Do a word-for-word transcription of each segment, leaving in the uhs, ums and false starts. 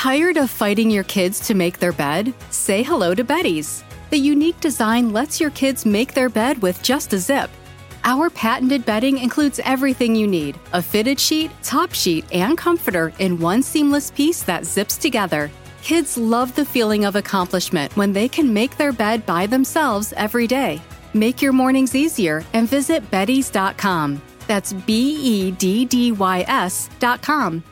Tired of fighting your kids to make their bed? Say hello to Betty's. The unique design lets your kids make their bed with just a zip. Our patented bedding includes everything you need: a fitted sheet, top sheet, and comforter in one seamless piece that zips together. Kids love the feeling of accomplishment when they can make their bed by themselves every day. Make your mornings easier and visit beddys dot com. That's B E D D Y S dot com.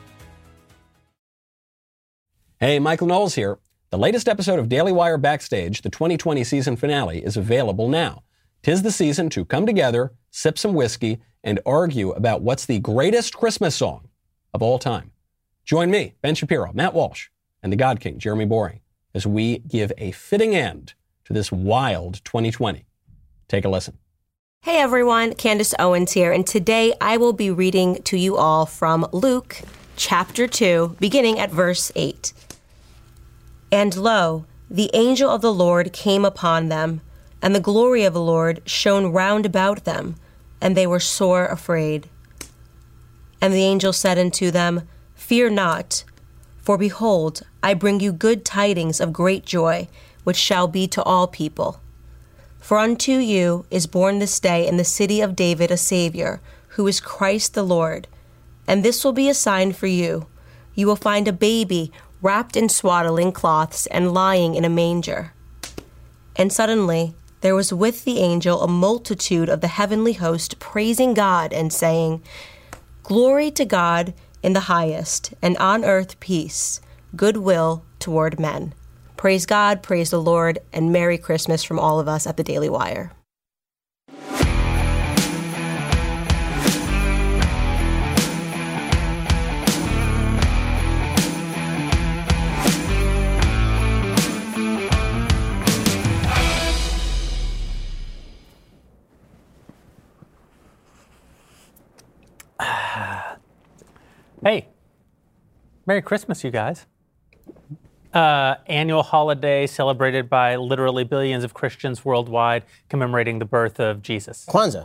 Hey, Michael Knowles here. The latest episode of Daily Wire Backstage, the twenty twenty season finale, is available now. 'Tis the season to come together, sip some whiskey, and argue about what's the greatest Christmas song of all time. Join me, Ben Shapiro, Matt Walsh, and the God King, Jeremy Boring, as we give a fitting end to this wild twenty twenty. Take a listen. Hey everyone, Candace Owens here, and today I will be reading to you all from Luke chapter two, beginning at verse eight. And lo, the angel of the Lord came upon them, and the glory of the Lord shone round about them, and they were sore afraid. And the angel said unto them, Fear not, for behold, I bring you good tidings of great joy, which shall be to all people. For unto you is born this day in the city of David a Savior, who is Christ the Lord. And this will be a sign for you. You will find a baby wrapped in swaddling cloths and lying in a manger. And suddenly there was with the angel a multitude of the heavenly host praising God and saying, Glory to God in the highest, and on earth peace, goodwill toward men. Praise God, praise the Lord, and Merry Christmas from all of us at the Daily Wire. Hey, Merry Christmas, you guys. Uh, annual holiday celebrated by literally billions of Christians worldwide commemorating the birth of Jesus. Kwanzaa.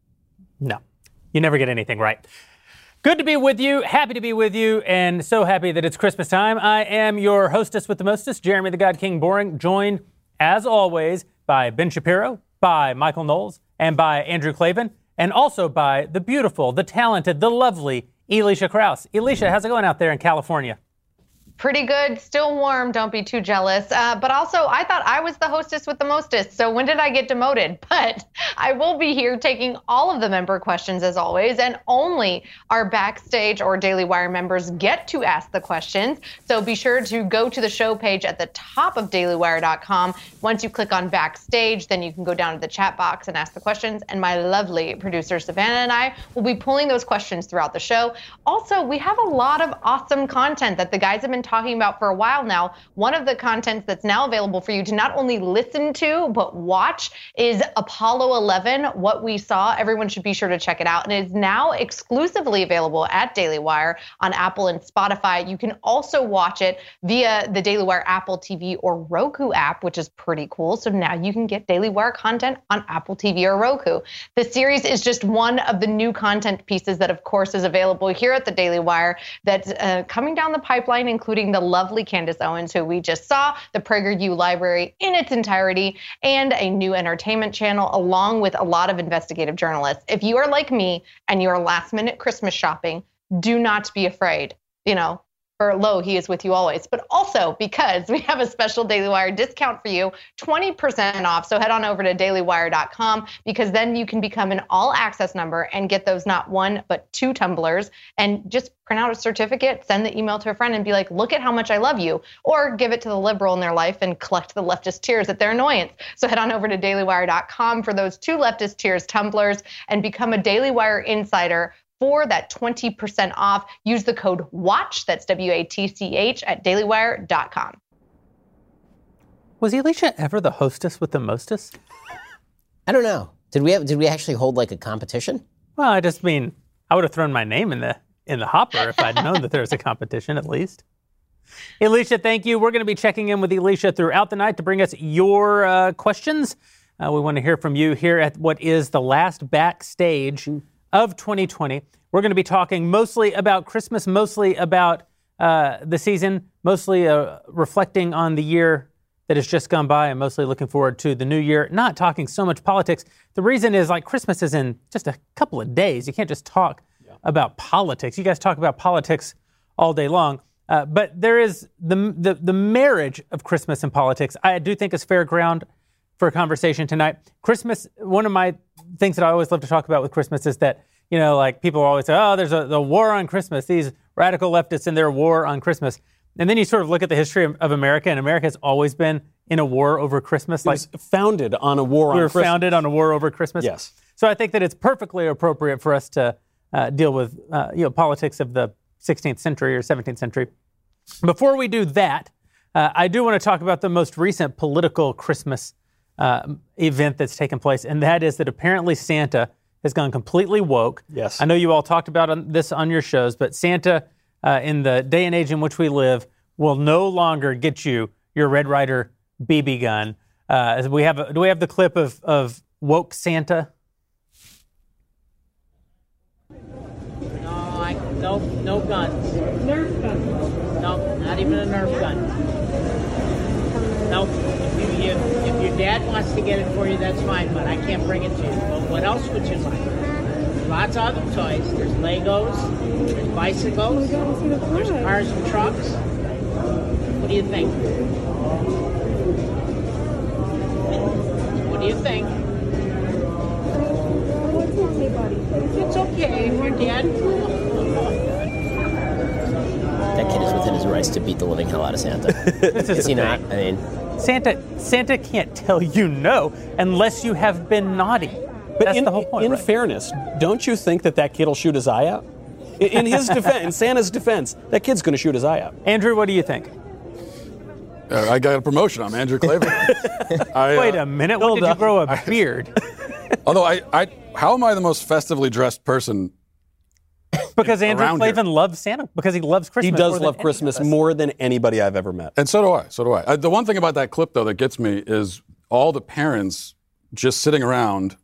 No, you never get anything right. Good to be with you, happy to be with you, and so happy that it's Christmas time. I am your hostess with the mostest, Jeremy the God King Boring, joined, as always, by Ben Shapiro, by Michael Knowles, and by Andrew Klavan, and also by the beautiful, the talented, the lovely Elisha Krause. Elisha, how's it going out there in California? Pretty good. Still warm. Don't be too jealous. Uh, but also, I thought I was the hostess with the mostest. So when did I get demoted? But I will be here taking all of the member questions as always. And only our Backstage or Daily Wire members get to ask the questions. So be sure to go to the show page at the top of daily wire dot com. Once you click on Backstage, then you can go down to the chat box and ask the questions. And my lovely producer, Savannah, and I will be pulling those questions throughout the show. Also, we have a lot of awesome content that the guys have been talking about for a while now. One of the contents that's now available for you to not only listen to, but watch is Apollo eleven, What We Saw. Everyone should be sure to check it out. And it is now exclusively available at Daily Wire on Apple and Spotify. You can also watch it via the Daily Wire Apple T V or Roku app, which is pretty cool. So now you can get Daily Wire content on Apple T V or Roku. The series is just one of the new content pieces that, of course, is available here at the Daily Wire that's uh, coming down the pipeline, including the lovely Candace Owens, who we just saw, the PragerU library in its entirety, and a new entertainment channel, along with a lot of investigative journalists. If you are like me and you are last minute Christmas shopping, do not be afraid. You know, for lo, he is with you always. But also because we have a special Daily Wire discount for you, twenty percent off. So head on over to daily wire dot com, because then you can become an all access member and get those not one, but two tumblers, and just print out a certificate, send the email to a friend and be like, look at how much I love you, or give it to the liberal in their life and collect the leftist tears at their annoyance. So head on over to daily wire dot com for those two leftist tears tumblers and become a Daily Wire insider for that twenty percent off. Use the code WATCH, that's W A T C H, at daily wire dot com. Was Elisha ever the hostess with the mostest? I don't know. Did we have, did we actually hold like a competition? Well, I just mean, I would have thrown my name in the in the hopper if I'd known that there was a competition at least. Elisha, thank you. We're going to be checking in with Elisha throughout the night to bring us your uh, questions. Uh, we want to hear from you here at what is the last Backstage of twenty twenty. We're going to be talking mostly about Christmas, mostly about uh, the season, mostly uh, reflecting on the year that has just gone by and mostly looking forward to the new year, not talking so much politics. The reason is like Christmas is in just a couple of days. You can't just talk yeah. about politics. You guys talk about politics all day long. Uh, but there is the, the the marriage of Christmas and politics, I do think is fair ground for a conversation tonight. Christmas, one of my things that I always love to talk about with Christmas is that, you know, like people always say, oh, there's a the war on Christmas, these radical leftists and their war on Christmas. And then you sort of look at the history of, of America, and America has always been in a war over Christmas. It like was founded on a war on we were Christmas. founded on a war over Christmas. Yes. So I think that it's perfectly appropriate for us to uh, deal with, uh, you know, politics of the sixteenth century or seventeenth century. Before we do that, uh, I do want to talk about the most recent political Christmas uh, event that's taken place, and that is that apparently Santa has gone completely woke. Yes. I know you all talked about on, this on your shows, but Santa, uh, in the day and age in which we live, will no longer get you your Red Ryder B B gun. Uh, we have a, do we have the clip of, of woke Santa? No, I, no, no guns. Nerf guns. No, not even a Nerf gun. No, if, you, if your dad wants to get it for you, that's fine, but I can't bring it to you. But what else would you like? There's lots of other toys. There's Legos, there's bicycles, there's cars and trucks. What do you think? What do you think? It's okay if your dad... That kid is within his rights to beat the living hell out of Santa. This is is he not? I mean, Santa Santa can't tell you no unless you have been naughty. But That's in, the whole point. in right? fairness, don't you think that that kid will shoot his eye out? In, in his defense, in Santa's defense, that kid's going to shoot his eye out. Andrew, what do you think? Uh, I got a promotion. I'm Andrew Klavan. I, uh, Wait a minute. When did you grow a beard? Although I, I, how am I the most festively dressed person? Because Andrew around Klavan here? loves Santa. Because he loves Christmas. He does more than love any Christmas of us. more than anybody I've ever met. And so do I. So do I. Uh, the one thing about that clip, though, that gets me is all the parents just sitting around,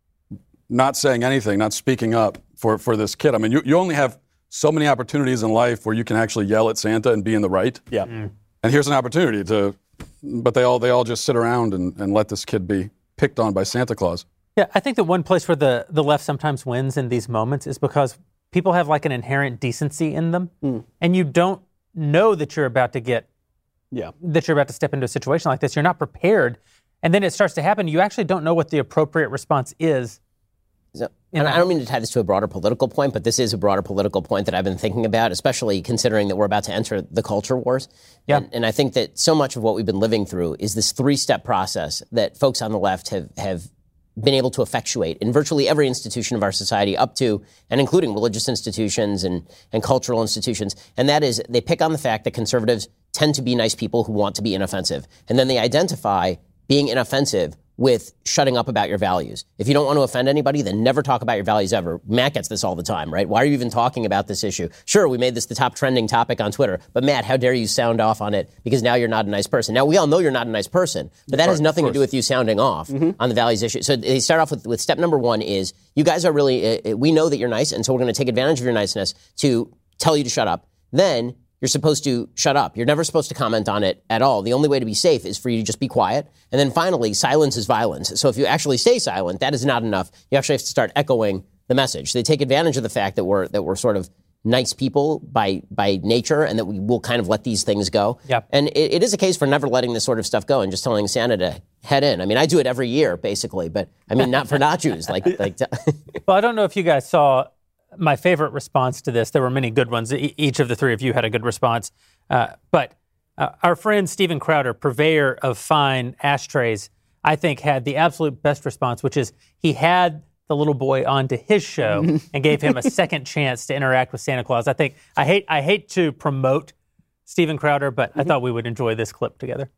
not saying anything, not speaking up for, for this kid. I mean, you, you only have so many opportunities in life where you can actually yell at Santa and be in the right. Yeah. Mm. And here's an opportunity to, but they all they all just sit around and, and let this kid be picked on by Santa Claus. Yeah, I think that one place where the, the left sometimes wins in these moments is because people have like an inherent decency in them, mm. and you don't know that you're about to get, yeah, that you're about to step into a situation like this. You're not prepared, and then it starts to happen. You actually don't know what the appropriate response is. So, and I don't mean to tie this to a broader political point, but this is a broader political point that I've been thinking about, especially considering that we're about to enter the culture wars. Yeah. And, and I think that so much of what we've been living through is this three-step process that folks on the left have, have been able to effectuate in virtually every institution of our society, up to and including religious institutions and, and cultural institutions. And that is, they pick on the fact that conservatives tend to be nice people who want to be inoffensive. And then they identify being inoffensive with shutting up about your values. If you don't want to offend anybody, then never talk about your values ever. Matt gets this all the time, right? Why are you even talking about this issue? Sure, we made this the top trending topic on Twitter, but Matt, how dare you sound off on it because now you're not a nice person. Now, we all know you're not a nice person, but that Right, has nothing of to do course. with you sounding off mm-hmm. on the values issue. So they start off with, with step number one is, you guys are really, uh, we know that you're nice, and so we're going to take advantage of your niceness to tell you to shut up. Then you're supposed to shut up. You're never supposed to comment on it at all. The only way to be safe is for you to just be quiet. And then finally, silence is violence. So if you actually stay silent, that is not enough. You actually have to start echoing the message. So they take advantage of the fact that we're that we're sort of nice people by by nature, and that we will kind of let these things go. Yep. And it, it is a case for never letting this sort of stuff go and just telling Santa to head in. I mean, I do it every year, basically, but I mean, not for not Jews. Like, like. Well, I don't know if you guys saw my favorite response to this. There were many good ones. E- each of the three of you had a good response. Uh, but uh, our friend Steven Crowder, purveyor of fine ashtrays, I think had the absolute best response, which is he had the little boy onto his show and gave him a second chance to interact with Santa Claus. I think I hate I hate to promote Steven Crowder, but I thought we would enjoy this clip together.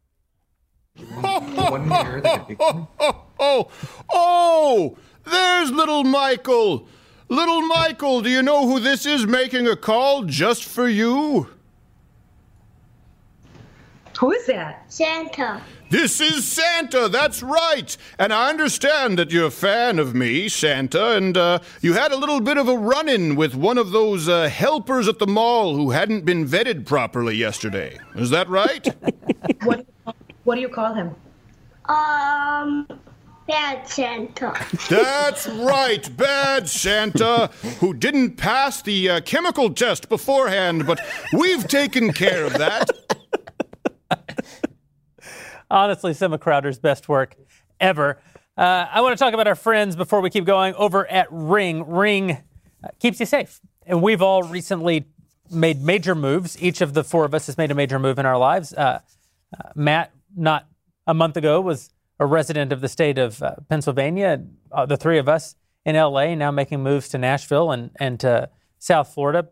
oh, oh, oh, there's little Michael. Little Michael, do you know who this is making a call just for you? Who is that? Santa. This is Santa, that's right. And I understand that you're a fan of me, Santa, and uh, you had a little bit of a run-in with one of those uh, helpers at the mall who hadn't been vetted properly yesterday. Is that right? What, what do you call him? Um, Bad Santa. That's right, Bad Santa, who didn't pass the uh, chemical test beforehand, but we've taken care of that. Honestly, some of Crowder's best work ever. Uh, I want to talk about our friends before we keep going over at Ring. Ring uh, keeps you safe. And we've all recently made major moves. Each of the four of us has made a major move in our lives. Uh, uh, Matt, not a month ago, was a resident of the state of uh, Pennsylvania. Uh, the three of us in L A now making moves to Nashville and, and to South Florida.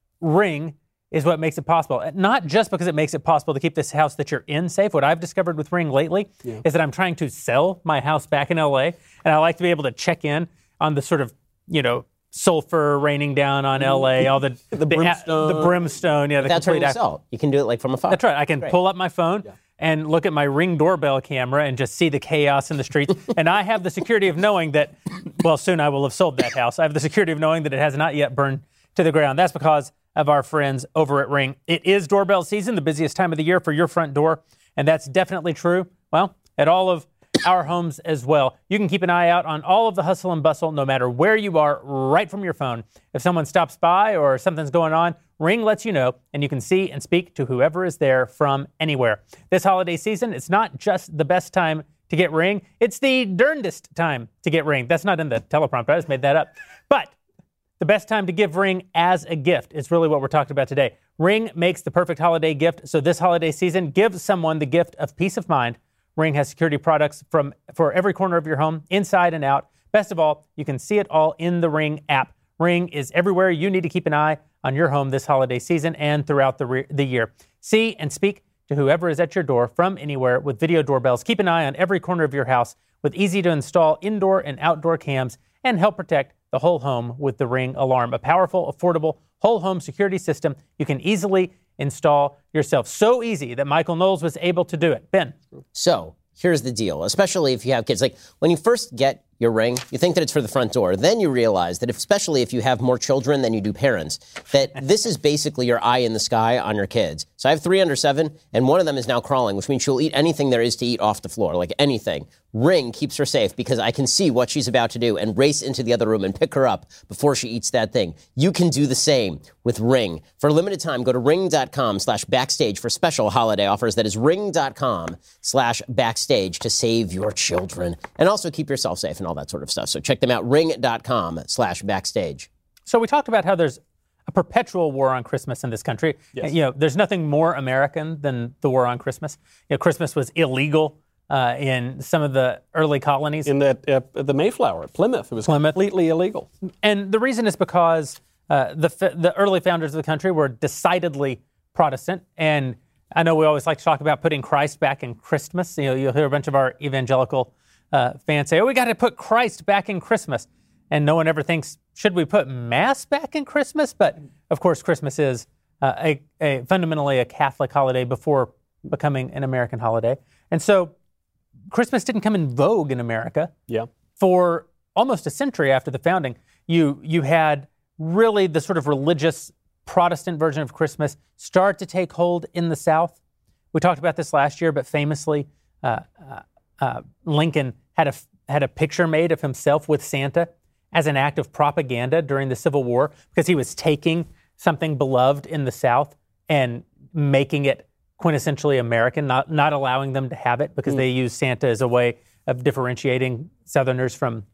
Ring is what makes it possible. Not just because it makes it possible to keep this house that you're in safe. What I've discovered with Ring lately yeah. is that I'm trying to sell my house back in L A, and I like to be able to check in on the sort of, you know, sulfur raining down on L A, all the the brimstone, the, the brimstone, yeah. The That's what you sell. You can do it like from afar. That's right. I can Great. pull up my phone yeah. and look at my Ring doorbell camera and just see the chaos in the streets. And I have the security of knowing that, well, soon I will have sold that house. I have the security of knowing that it has not yet burned to the ground. That's because of our friends over at Ring. It is doorbell season, the busiest time of the year for your front door, and that's definitely true, well, at all of our homes as well. You can keep an eye out on all of the hustle and bustle, no matter where you are, right from your phone. If someone stops by or something's going on, Ring lets you know, and you can see and speak to whoever is there from anywhere. This holiday season, it's not just the best time to get Ring, it's the darndest time to get Ring. That's not in the teleprompter, I just made that up. But the best time to give Ring as a gift is really what we're talking about today. Ring makes the perfect holiday gift, so this holiday season, give someone the gift of peace of mind. Ring has security products from for every corner of your home, inside and out. Best of all, you can see it all in the Ring app. Ring is everywhere you need to keep an eye on your home this holiday season and throughout the, re- the year. See and speak to whoever is at your door from anywhere with video doorbells. Keep an eye on every corner of your house with easy-to-install indoor and outdoor cams, and help protect the whole home with the Ring Alarm, a powerful, affordable, whole home security system you can easily install yourself. So easy that Michael Knowles was able to do it. Ben. So here's the deal, especially if you have kids. Like when you first get your Ring, you think that it's for the front door. Then you realize that if, especially if you have more children than you do parents, that this is basically your eye in the sky on your kids. So I have three under seven, and one of them is now crawling, which means she'll eat anything there is to eat off the floor, like anything. Ring keeps her safe because I can see what she's about to do and race into the other room and pick her up before she eats that thing. You can do the same with Ring. For a limited time, go to ring.com slash backstage for special holiday offers. That is ring.com slash backstage to save your children. And also keep yourself safe and all that sort of stuff. So check them out, ring.com slash backstage. So we talked about how there's a perpetual war on Christmas in this country. Yes. You know, there's nothing more American than the war on Christmas. You know, Christmas was illegal uh, in some of the early colonies. In the, uh, the Mayflower, Plymouth, it was Plymouth. completely illegal. And the reason is because uh, the the early founders of the country were decidedly Protestant. And I know we always like to talk about putting Christ back in Christmas. You know, you'll hear a bunch of our evangelical uh, fans say, oh, we got to put Christ back in Christmas. And no one ever thinks, should we put Mass back in Christmas? But, of course, Christmas is uh, a, a fundamentally a Catholic holiday before becoming an American holiday. And so Christmas didn't come in vogue in America yeah. for almost a century after the founding. You, you had really the sort of religious Protestant version of Christmas start to take hold in the South. We talked about this last year, but famously, uh, uh, uh, Lincoln had a, had a picture made of himself with Santa as an act of propaganda during the Civil War, because he was taking something beloved in the South and making it quintessentially American, not not allowing them to have it, because mm. they used Santa as a way of differentiating Southerners from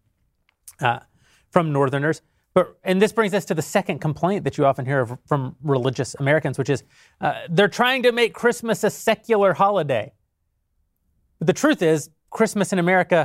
uh, from Northerners. But and this brings us to the second complaint that you often hear of, from religious Americans, which is uh, they're trying to make Christmas a secular holiday. But the truth is, Christmas in America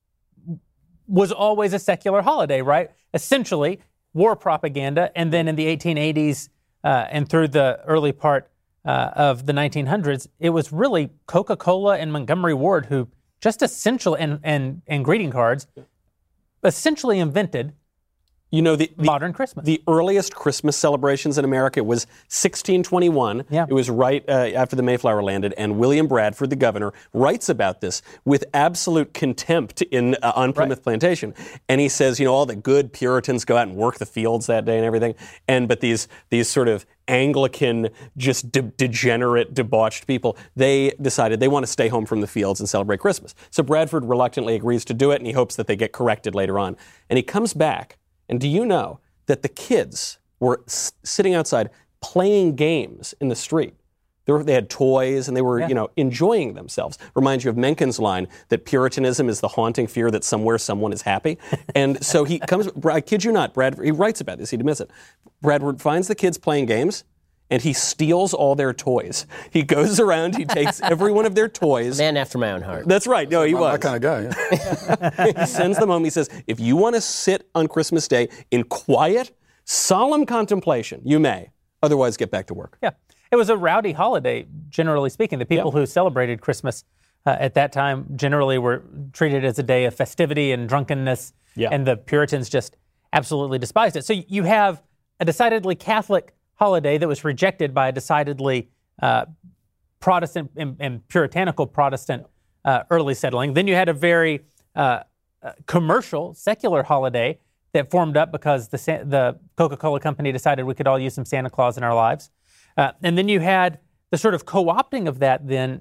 was always a secular holiday, right? Essentially, war propaganda, and then in the eighteen eighties uh, and through the early part uh, of the nineteen hundreds, it was really Coca-Cola and Montgomery Ward who just essentially, and, and, and greeting cards, essentially invented You know, the, the modern Christmas. The earliest Christmas celebrations in America was sixteen twenty-one. Yeah. It was right uh, after the Mayflower landed, and William Bradford, the governor, writes about this with absolute contempt in uh, on Plymouth right. Plantation. And he says, you know, all the good Puritans go out and work the fields that day and everything, and but these these sort of Anglican, just de- degenerate, debauched people, they decided they want to stay home from the fields and celebrate Christmas. So Bradford reluctantly agrees to do it, and he hopes that they get corrected later on. And he comes back, and do you know that the kids were s- sitting outside playing games in the street? They, were, they had toys, and they were, yeah. you know, enjoying themselves. Reminds you of Mencken's line that Puritanism is the haunting fear that somewhere someone is happy. And so he comes, I kid you not, Bradford, he writes about this, he'd admits it. Bradford finds the kids playing games, and he steals all their toys. He goes around, he takes every one of their toys. Man after my own heart. That's right. No, he I'm was. that kind of guy, yeah. He sends them home. He says, if you want to sit on Christmas Day in quiet, solemn contemplation, you may. Otherwise, get back to work. Yeah. It was a rowdy holiday, generally speaking. The people yeah. who celebrated Christmas uh, at that time generally were treated as a day of festivity and drunkenness, yeah. and the Puritans just absolutely despised it. So you have a decidedly Catholic holiday that was rejected by a decidedly uh, Protestant and, and puritanical Protestant uh, early settling. Then you had a very uh, uh, commercial, secular holiday that formed up because the the Coca-Cola company decided we could all use some Santa Claus in our lives. Uh, and then you had the sort of co-opting of that then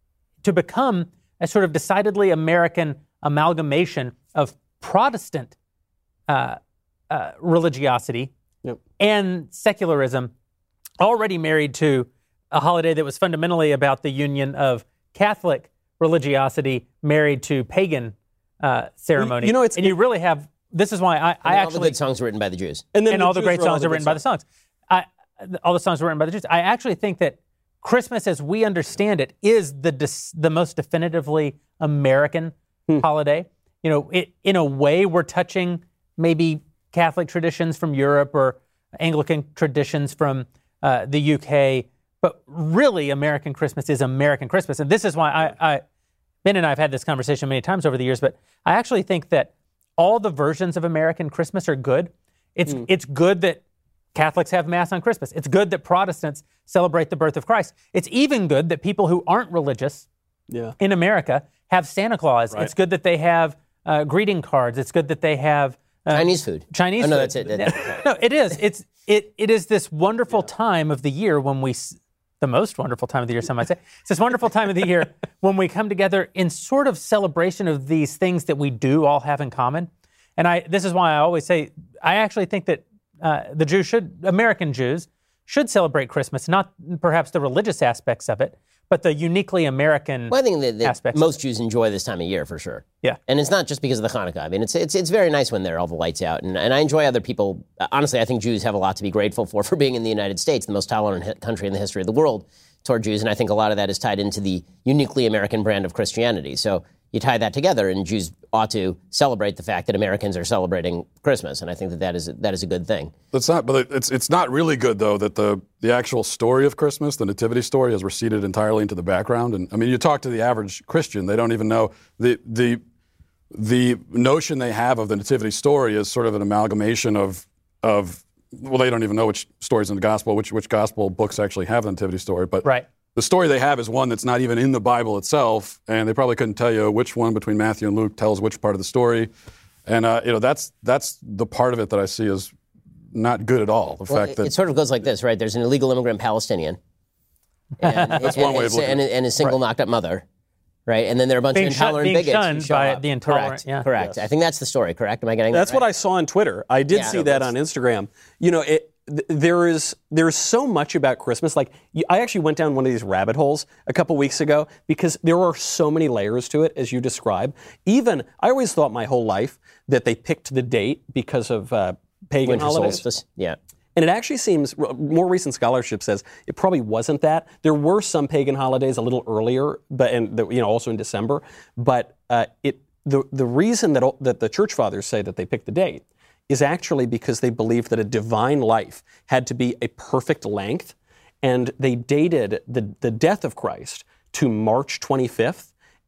to become a sort of decidedly American amalgamation of Protestant uh, uh, religiosity yep. and secularism, already married to a holiday that was fundamentally about the union of Catholic religiosity married to pagan uh, ceremony. You know, it's, and you really have, this is why I, I actually... all the good songs were written by the Jews. And, then And the all the the Jews great wrote all songs the are good written by the songs. I, all the songs were written by the Jews. I actually think that Christmas, as we understand it, is the dis, the most definitively American hmm. holiday. You know, it, in a way, we're touching maybe Catholic traditions from Europe or Anglican traditions from uh, the U K, but really American Christmas is American Christmas. And this is why I, I, Ben and I have had this conversation many times over the years, but I actually think that all the versions of American Christmas are good. It's Mm. it's good that Catholics have Mass on Christmas. It's good that Protestants celebrate the birth of Christ. It's even good that people who aren't religious yeah. in America have Santa Claus. Right. It's good that they have uh, greeting cards. It's good that they have uh, Chinese food. Chinese oh, no, food. that's it. That's it. No, it is. It's it. It is this wonderful yeah. time of the year when we, s- the most wonderful time of the year, some might say. It's this wonderful time of the year when we come together in sort of celebration of these things that we do all have in common. And I, this is why I always say, I actually think that uh, the Jews should, American Jews, should celebrate Christmas, not perhaps the religious aspects of it, but the uniquely American well, I think that, that aspects. Most Jews enjoy this time of year for sure. Yeah. And it's not just because of the Hanukkah. I mean, it's it's it's very nice when there are all the lights out. And, and I enjoy other people. Honestly, I think Jews have a lot to be grateful for, for being in the United States, the most tolerant hi- country in the history of the world toward Jews. And I think a lot of that is tied into the uniquely American brand of Christianity. So you tie that together, and Jews ought to celebrate the fact that Americans are celebrating Christmas, and I think that that is that is a good thing. That's not, but it's it's not really good though that the the actual story of Christmas, the nativity story, has receded entirely into the background. And I mean, you talk to the average Christian, they don't even know the the the notion they have of the nativity story is sort of an amalgamation of of well, they don't even know which stories in the gospel, which which gospel books actually have the nativity story, but right. The story they have is one that's not even in the Bible itself, and they probably couldn't tell you which one between Matthew and Luke tells which part of the story. And uh, you know, that's that's the part of it that I see as not good at all. The well, fact it, that it sort of goes like this, right? There's an illegal immigrant Palestinian, and, that's and, one way of looking and, at it. and a single Right. knocked up mother, right? And then there are a bunch Being of shun- intolerant being bigots shunned who show by up. the intolerant, Correct, yeah. correct. I think that's the story. Correct? Am I getting That's that what right? I saw on Twitter. I did Yeah. see that on Instagram. You know, it, th- there is there's so much about Christmas. Like, y- I actually went down one of these rabbit holes a couple weeks ago because there are so many layers to it, as you describe. Even, I always thought my whole life that they picked the date because of uh, pagan Winter holidays. solstice. Yeah. And it actually seems, more recent scholarship says, it probably wasn't that. There were some pagan holidays a little earlier, but and the, you know also in December. But uh, it the the reason that that the church fathers say that they picked the date is actually because they believed that a divine life had to be a perfect length, and they dated the the death of Christ to March twenty-fifth.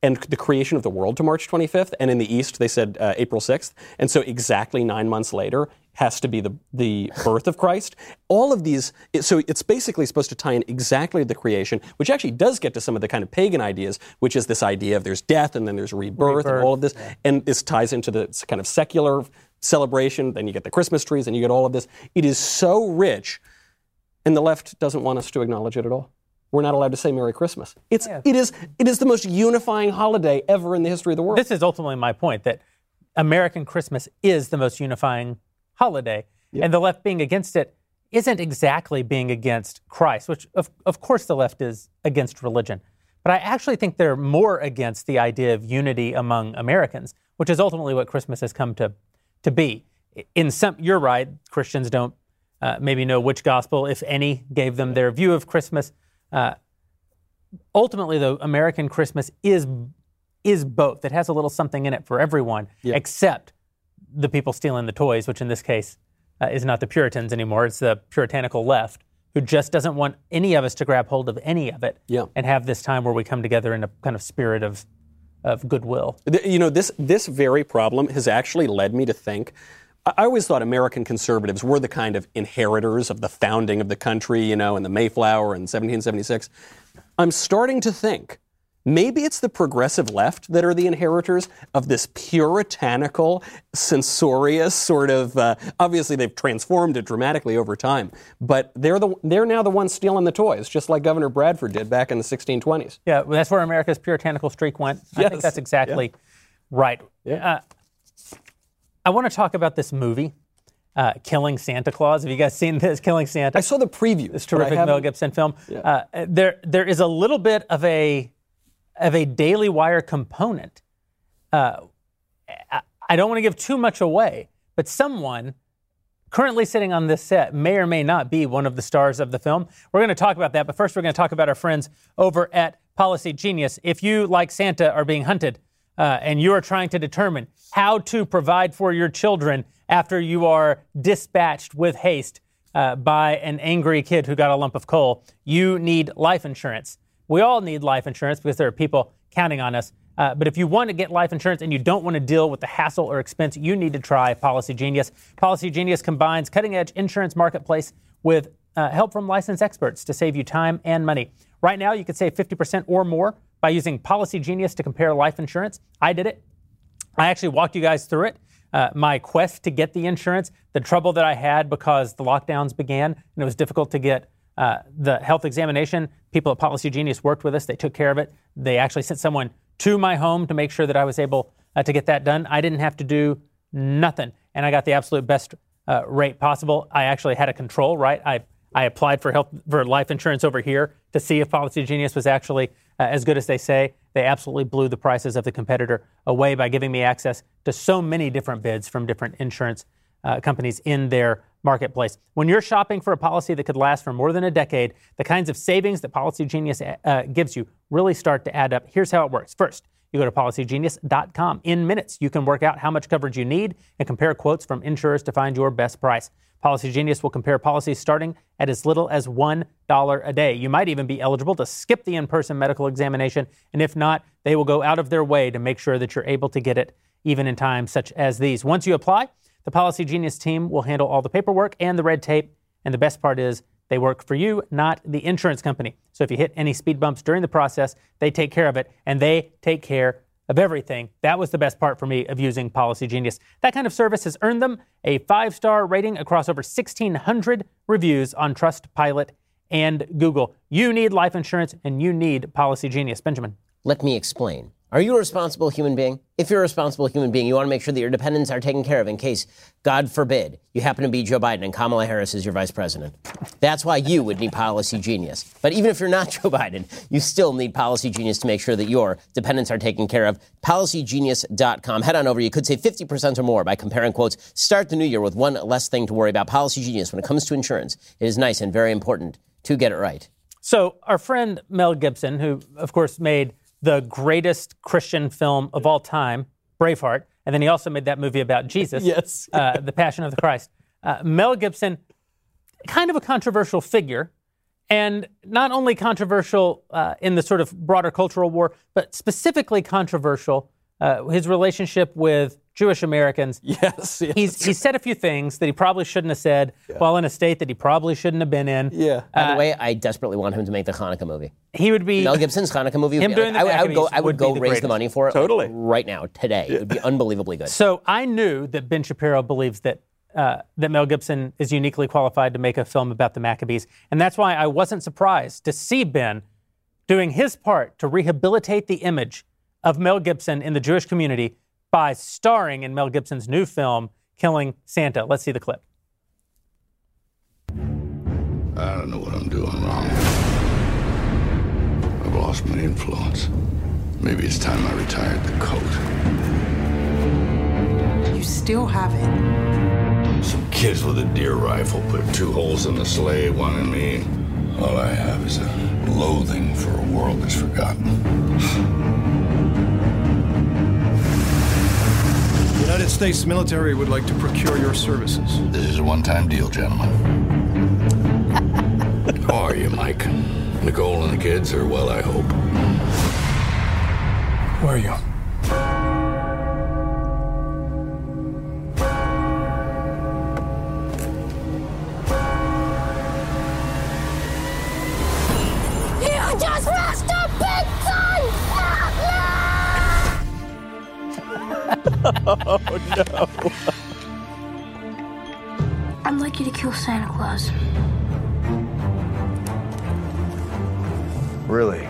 and the creation of the world to March twenty-fifth, and in the East they said uh, April sixth, and so exactly nine months later has to be the, the birth of Christ. All of these, so it's basically supposed to tie in exactly to the creation, which actually does get to some of the kind of pagan ideas, which is this idea of there's death and then there's rebirth, rebirth. and all of this. Yeah. And this ties into the kind of secular celebration. Then you get the Christmas trees and you get all of this. It is so rich, and the left doesn't want us to acknowledge it at all. We're not allowed to say Merry Christmas. It's, yeah. it is, it is the most unifying holiday ever in the history of the world. This is ultimately my point, that American Christmas is the most unifying holiday, yep. and the left being against it isn't exactly being against Christ, which of, of course the left is against religion. But I actually think they're more against the idea of unity among Americans, which is ultimately what Christmas has come to, to be. In some, you're right, Christians don't uh, maybe know which gospel, if any, gave them their view of Christmas. Uh, ultimately, though, American Christmas is, is both. It has a little something in it for everyone, yep. except the people stealing the toys, which in this case uh, is not the Puritans anymore. It's the puritanical left, who just doesn't want any of us to grab hold of any of it yeah. and have this time where we come together in a kind of spirit of of goodwill. You know, this this very problem has actually led me to think, I always thought American conservatives were the kind of inheritors of the founding of the country, you know, and the Mayflower in seventeen seventy-six. I'm starting to think maybe it's the progressive left that are the inheritors of this puritanical, censorious sort of, uh, obviously they've transformed it dramatically over time, but they're the they're now the ones stealing the toys, just like Governor Bradford did back in the sixteen twenties. Yeah, well, that's where America's puritanical streak went. Yes. I think that's exactly yeah. right. Yeah. Uh, I want to talk about this movie, uh, Killing Santa Claus. Have you guys seen this, Killing Santa? I saw the preview. This terrific Mel Gibson film. Yeah. Uh, there, there is a little bit of a of a Daily Wire component. Uh, I, I don't want to give too much away, but someone currently sitting on this set may or may not be one of the stars of the film. We're going to talk about that, but first we're going to talk about our friends over at Policy Genius. If you, like Santa, are being hunted uh, and you are trying to determine how to provide for your children after you are dispatched with haste uh, by an angry kid who got a lump of coal, you need life insurance. We all need life insurance because there are people counting on us. Uh, but if you want to get life insurance and you don't want to deal with the hassle or expense, you need to try Policy Genius. Policy Genius combines cutting-edge insurance marketplace with uh, help from licensed experts to save you time and money. Right now, you could save fifty percent or more by using Policy Genius to compare life insurance. I did it. I actually walked you guys through it. Uh, my quest to get the insurance, the trouble that I had because the lockdowns began and it was difficult to get Uh, the health examination. People at Policy Genius worked with us. They took care of it. They actually sent someone to my home to make sure that I was able uh, to get that done. I didn't have to do nothing, and I got the absolute best uh, rate possible. I actually had a control, right? I I applied for health for life insurance over here to see if Policy Genius was actually uh, as good as they say. They absolutely blew the prices of the competitor away by giving me access to so many different bids from different insurance uh, companies in their marketplace. When you're shopping for a policy that could last for more than a decade, the kinds of savings that Policy Genius uh, gives you really start to add up. Here's how it works. First, you go to policy genius dot com. In minutes, you can work out how much coverage you need and compare quotes from insurers to find your best price. Policy Genius will compare policies starting at as little as one dollar a day. You might even be eligible to skip the in-person medical examination, and if not, they will go out of their way to make sure that you're able to get it even in times such as these. Once you apply, the Policy Genius team will handle all the paperwork and the red tape, and the best part is they work for you, not the insurance company. So if you hit any speed bumps during the process, they take care of it, and they take care of everything. That was the best part for me of using Policy Genius. That kind of service has earned them a five-star rating across over sixteen hundred reviews on Trustpilot and Google. You need life insurance, and you need Policy Genius. Benjamin. Let me explain. Are you a responsible human being? If you're a responsible human being, you want to make sure that your dependents are taken care of in case, God forbid, you happen to be Joe Biden and Kamala Harris is your vice president. That's why you would need Policy Genius. But even if you're not Joe Biden, you still need Policy Genius to make sure that your dependents are taken care of. policy genius dot com. Head on over. You could save fifty percent or more by comparing quotes. Start the new year with one less thing to worry about. Policy Genius, when it comes to insurance, it is nice and very important to get it right. So our friend Mel Gibson, who, of course, made the greatest Christian film of all time, Braveheart, and then he also made that movie about Jesus, yes, uh, The Passion of the Christ. Uh, Mel Gibson, kind of a controversial figure, And not only controversial uh, in the sort of broader cultural war, but specifically controversial, uh, his relationship with Jewish Americans. Yes, yes. He's, he's said a few things that he probably shouldn't have said yeah. while in a state that he probably shouldn't have been in. Yeah. By uh, the way, I desperately want him to make the Hanukkah movie. He would be... Mel Gibson's Hanukkah movie. Him would be, doing like, the I, would, I would go, I would would go the raise greatest. the money for it totally. Like, right now, today. It would be unbelievably good. So I knew that Ben Shapiro believes that uh, that Mel Gibson is uniquely qualified to make a film about the Maccabees. And that's why I wasn't surprised to see Ben doing his part to rehabilitate the image of Mel Gibson in the Jewish community by starring in Mel Gibson's new film, Killing Santa. Let's see the clip. I don't know what I'm doing wrong. I've lost my influence. Maybe it's time I retired the coat. You still have it. Some kids with a deer rifle put two holes in the sleigh, one in me. All I have is a loathing for a world that's forgotten. The United States military would like to procure your services. This is a one-time deal, gentlemen. How are you, Mike? Nicole and the kids are well, I hope. Where are you? You just lost a big son! Oh, no. I'd like you to kill Santa Claus. Really?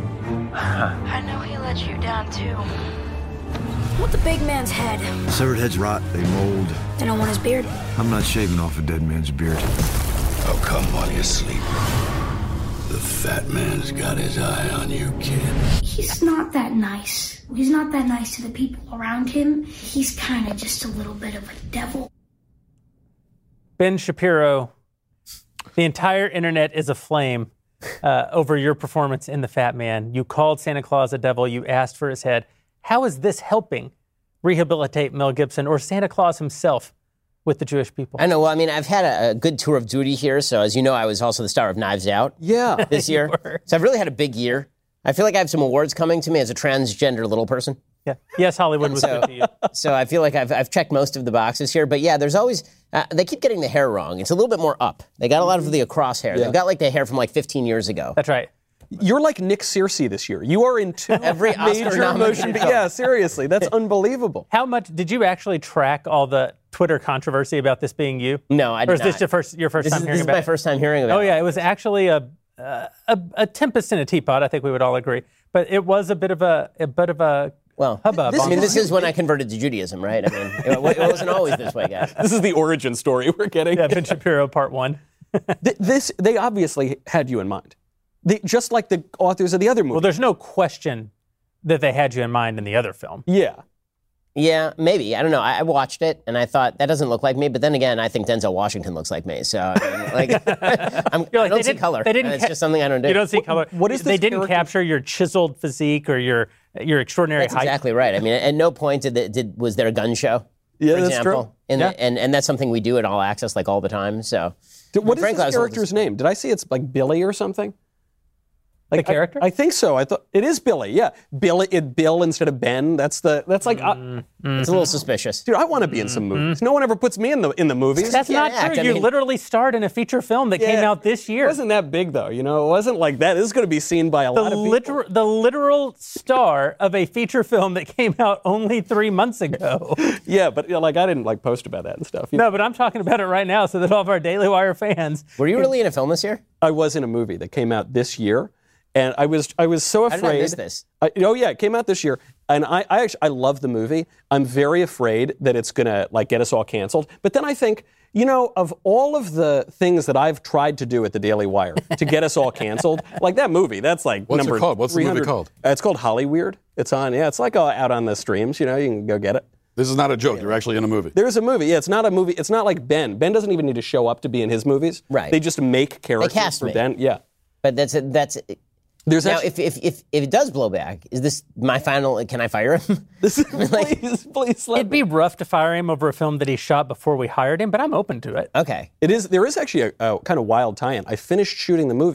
I know he let you down, too. Want the big man's head. Severed heads rot, they mold. Then I want his beard. I'm not shaving off a dead man's beard. How come while you sleep? The fat man's got his eye on you, kid. He's not that nice. He's not that nice to the people around him. He's kind of just a little bit of a devil. Ben Shapiro, the entire internet is aflame uh, over your performance in The Fat Man. You called Santa Claus a devil. You asked for his head. How is this helping rehabilitate Mel Gibson or Santa Claus himself with the Jewish people? I know. Well, I mean, I've had a, a good tour of duty here. So as you know, I was also the star of Knives Out yeah. this year. So I've really had a big year. I feel like I have some awards coming to me as a transgender little person. Yeah. Yes, Hollywood was so, good to you. So I feel like I've, I've checked most of the boxes here. But yeah, there's always, uh, they keep getting the hair wrong. It's a little bit more up. They got a lot of the across hair. Yeah. They've got like the hair from like fifteen years ago. That's right. You're like Nick Searcy this year. You are in two Every major motion. film. Yeah, seriously. That's unbelievable. How much, did you actually track all the Twitter controversy about this being you? No, I did Or is not. this your first, your first This time is, hearing this is about my it? first time hearing about Oh, it. yeah. It was actually a, uh, a a tempest in a teapot. I think we would all agree. But it was a bit of a, a bit of a Well, hubbub. this, I mean, this is when I converted to Judaism, right? I mean, it, it wasn't always this way, guys. This is the origin story we're getting. Yeah, Ben Shapiro, part one. Th- this, they obviously had you in mind. They, just like the authors of the other movie. Well, there's no question that they had you in mind in the other film. Yeah. Yeah, maybe. I don't know. I, I watched it and I thought that doesn't look like me. But then again, I think Denzel Washington looks like me. So I mean, like, I'm, You're like, I don't they see didn't- color. they didn't it's ca- just something I don't do. You don't see color. what is They this didn't character- capture your chiseled physique or your your extraordinary That's height. exactly right. I mean, at no point did, the, did was there a gun show. Yeah, for that's example. true. And, Yeah. the, and and that's something we do at All Access like all the time. So, Did- what is frankly, I this was a little character's name? Did I see it's like Billy or something? The Like, I- character? I, think so. I thought it is Billy. Yeah, Billy. It, Bill instead of Ben. That's the. That's like. Uh, It's a little suspicious. dude, I want to be in some movies. No one ever puts me in the in the movies. That's can't not act. true. I you mean- literally starred in a feature film that came Yeah. out this year. It wasn't that big though. You know, it wasn't like that. This is going to be seen by a the lot of people. literal, the literal star of a feature film that came out only three months ago. Yeah, but you know, like I didn't like post about that and stuff. You know? No, but I'm talking about it right now so that all of our Daily Wire fans. Were you really in a film this year? I was in a movie that came out this year, and I was I was so How afraid. did I miss this? I, oh yeah, it came out this year, and I I actually I love the movie. I'm very afraid that it's gonna like get us all canceled. But then I think, you know, of all of the things that I've tried to do at the Daily Wire to get us all canceled, like that movie, that's like What's it number. called? What's the movie three hundred. called? Uh, it's called Hollyweird. It's on. Yeah, it's like uh, out on the streams. You know, you can go get it. This is not a joke. You're actually in a movie. There's a movie. Yeah, it's not a movie. It's not like Ben. Ben doesn't even need to show up to be in his movies. Right. They just make characters cast for me. Ben. Yeah. But that's that's. There's Now, actually, if, if if if it does blow back, is this my final? Can I fire him? this is, please, please let It'd me. be rough to fire him over a film that he shot before we hired him, but I'm open to it. Okay. It is. There is actually a, a kind of wild tie-in. I finished shooting the movie,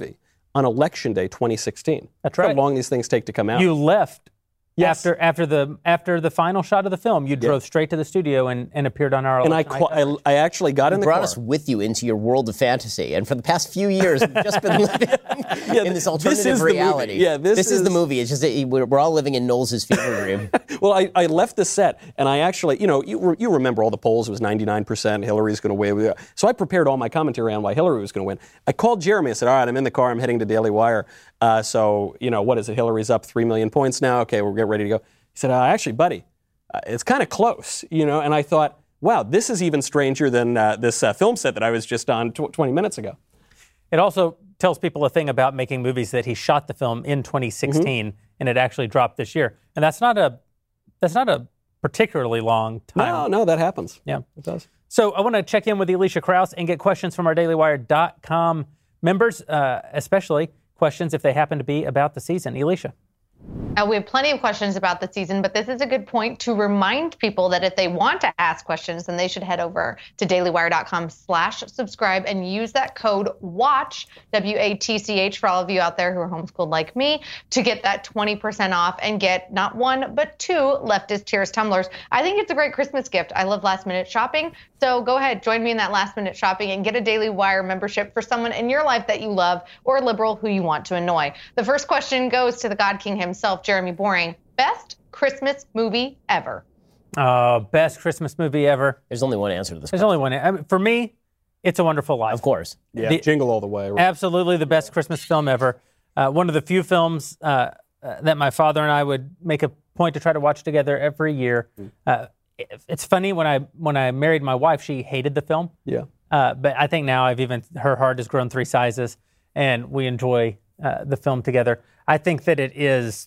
on Election Day twenty sixteen. That's How right. long these things take to come out. You left Yes. after after the after the final shot of the film. You drove straight to the studio and, and appeared on our and I, election night qu- I I actually got You in the brought car. us with you into your world of fantasy, and for the past few years, we've just been living in this alternative is the movie. reality. Yeah, this is, is- the movie. It's just that we're, we're all living in Knowles' fever dream. Well, I, I left the set, and I actually, you know, you, re- you remember all the polls. It was ninety-nine percent. Hillary's going to win. So I prepared all my commentary on why Hillary was going to win. I called Jeremy. I said, all right, I'm in the car. I'm heading to Daily Wire. Uh, so, you know, what is it? Hillary's up three million points now. Okay, we're getting ready to go. He said, uh, actually, buddy, uh, it's kind of close, you know. And I thought, wow, this is even stranger than uh, this uh, film set that I was just on tw- twenty minutes ago. It also tells people a thing about making movies that he shot the film in twenty sixteen Mm-hmm. and it actually dropped this year. And that's not a that's not a particularly long time. No, no, that happens. Yeah, it does. So I want to check in with Alicia Krause and get questions from our daily wire dot com members, uh, especially questions if they happen to be about the season. Alicia. Uh, we have plenty of questions about the season, but this is a good point to remind people that if they want to ask questions, then they should head over to dailywire.com slash subscribe and use that code WATCH, W A T C H, for all of you out there who are homeschooled like me, to get that twenty percent off and get not one, but two Leftist Tears tumblers. I think it's a great Christmas gift. I love last minute shopping. So go ahead, join me in that last minute shopping and get a Daily Wire membership for someone in your life that you love or a liberal who you want to annoy. The first question goes to the God King himself, Jeremy Boring. Best Christmas movie ever? Uh, best Christmas movie ever. There's only one answer to this There's question. only one. I mean, for me, It's a Wonderful Life. Of course. Yeah, The- Jingle All the Way. Right? Absolutely the best Christmas film ever. Uh, one of the few films uh, uh, that my father and I would make a point to try to watch together every year. Uh, it- it's funny, when I when I married my wife, she hated the film. Yeah. Uh, but I think now I've even, her heart has grown three sizes, and we enjoy uh, the film together. I think that it is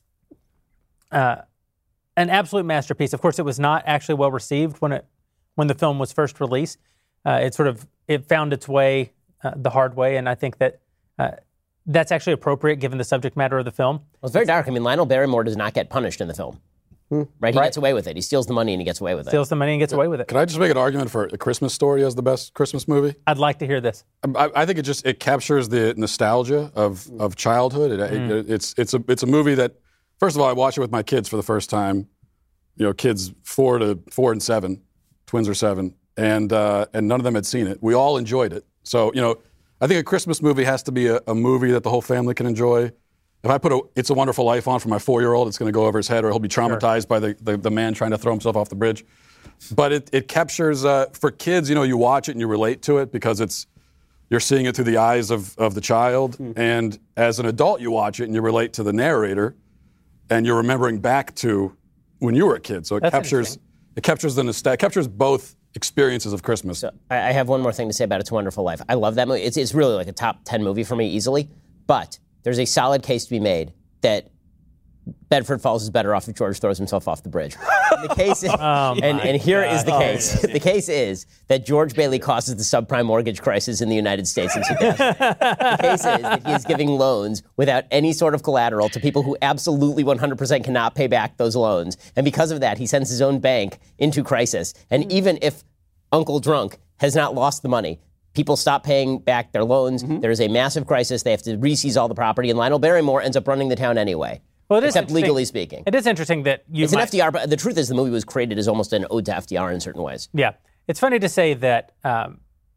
uh, an absolute masterpiece. Of course, it was not actually well received when it when the film was first released. Uh, it sort of it found its way uh, the hard way, and I think that uh, that's actually appropriate given the subject matter of the film. Well, it's very dark. I mean, Lionel Barrymore does not get punished in the film. Right? He Right. gets away with it. He steals the money and he gets away with it. Steals the money and gets away with it. Can I just make an argument for A Christmas Story as the best Christmas movie? I'd like to hear this. I, I think it just it captures the nostalgia of of childhood. It, Mm. it, it's it's a it's a movie that, first of all, I watched it with my kids for the first time. You know, kids four to four and seven, twins are seven, and uh, and none of them had seen it. We all enjoyed it. So you know, I think a Christmas movie has to be a, a movie that the whole family can enjoy. If I put a It's a Wonderful Life on for my four-year-old, it's going to go over his head, or he'll be traumatized by the, the, the man trying to throw himself off the bridge. But it, it captures, uh, for kids, you know, you watch it and you relate to it because it's you're seeing it through the eyes of, of the child. Mm. And as an adult, you watch it and you relate to the narrator, and you're remembering back to when you were a kid. So it That's captures it captures the nostalgia, it captures both experiences of Christmas. I, I have one more thing to say about It's a Wonderful Life. I love that movie. It's, it's really like a top ten movie for me easily. But there's a solid case to be made that Bedford Falls is better off if George throws himself off the bridge. And the case is, Oh, and, my and here God. is the Oh, case. yes, The case is that George Bailey causes the subprime mortgage crisis in the United States in two thousand. The case is that he is giving loans without any sort of collateral to people who absolutely one hundred percent cannot pay back those loans. And because of that, he sends his own bank into crisis. And even if Uncle Drunk has not lost the money, people stop paying back their loans. Mm-hmm. There is a massive crisis. They have to re-seize all the property, and Lionel Barrymore ends up running the town anyway. Well, it is except interesting- legally speaking. It is interesting that you It's an might- F D R, but the truth is the movie was created as almost an ode to F D R in certain ways. Yeah, it's funny to say that um,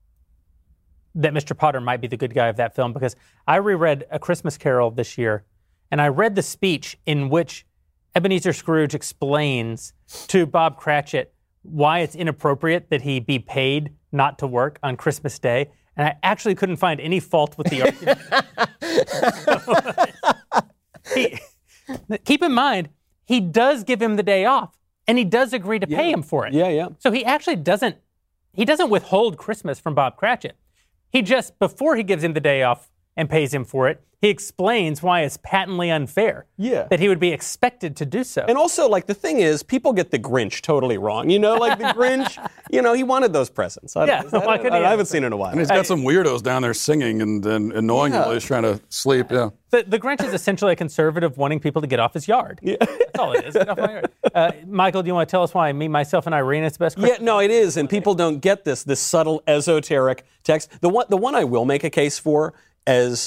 that Mister Potter might be the good guy of that film, because I reread A Christmas Carol this year, and I read the speech in which Ebenezer Scrooge explains to Bob Cratchit why it's inappropriate that he be paid not to work on Christmas Day, and I actually couldn't find any fault with the argument. he, keep in mind, he does give him the day off, and he does agree to pay him for it. Yeah, yeah. So he actually doesn't, he doesn't withhold Christmas from Bob Cratchit. He just, before he gives him the day off and pays him for it, he explains why it's patently unfair. Yeah. That he would be expected to do so. And also, like, the thing is, people get the Grinch totally wrong. You know, like the Grinch, you know, he wanted those presents. I, Yeah, don't- I, why don't- couldn't he I have haven't them? seen it in a while. And he's got some weirdos down there singing and, and annoying him Yeah. while he's trying to sleep. Yeah. The, the Grinch is essentially a conservative wanting people to get off his yard. Yeah. That's all it is. Get off my yard. Uh, Michael, do you want to tell us why me, myself, and Irene is the best Christmas? Yeah, no, it is, and people don't get this, this subtle, esoteric text. The one, the one I will make a case for as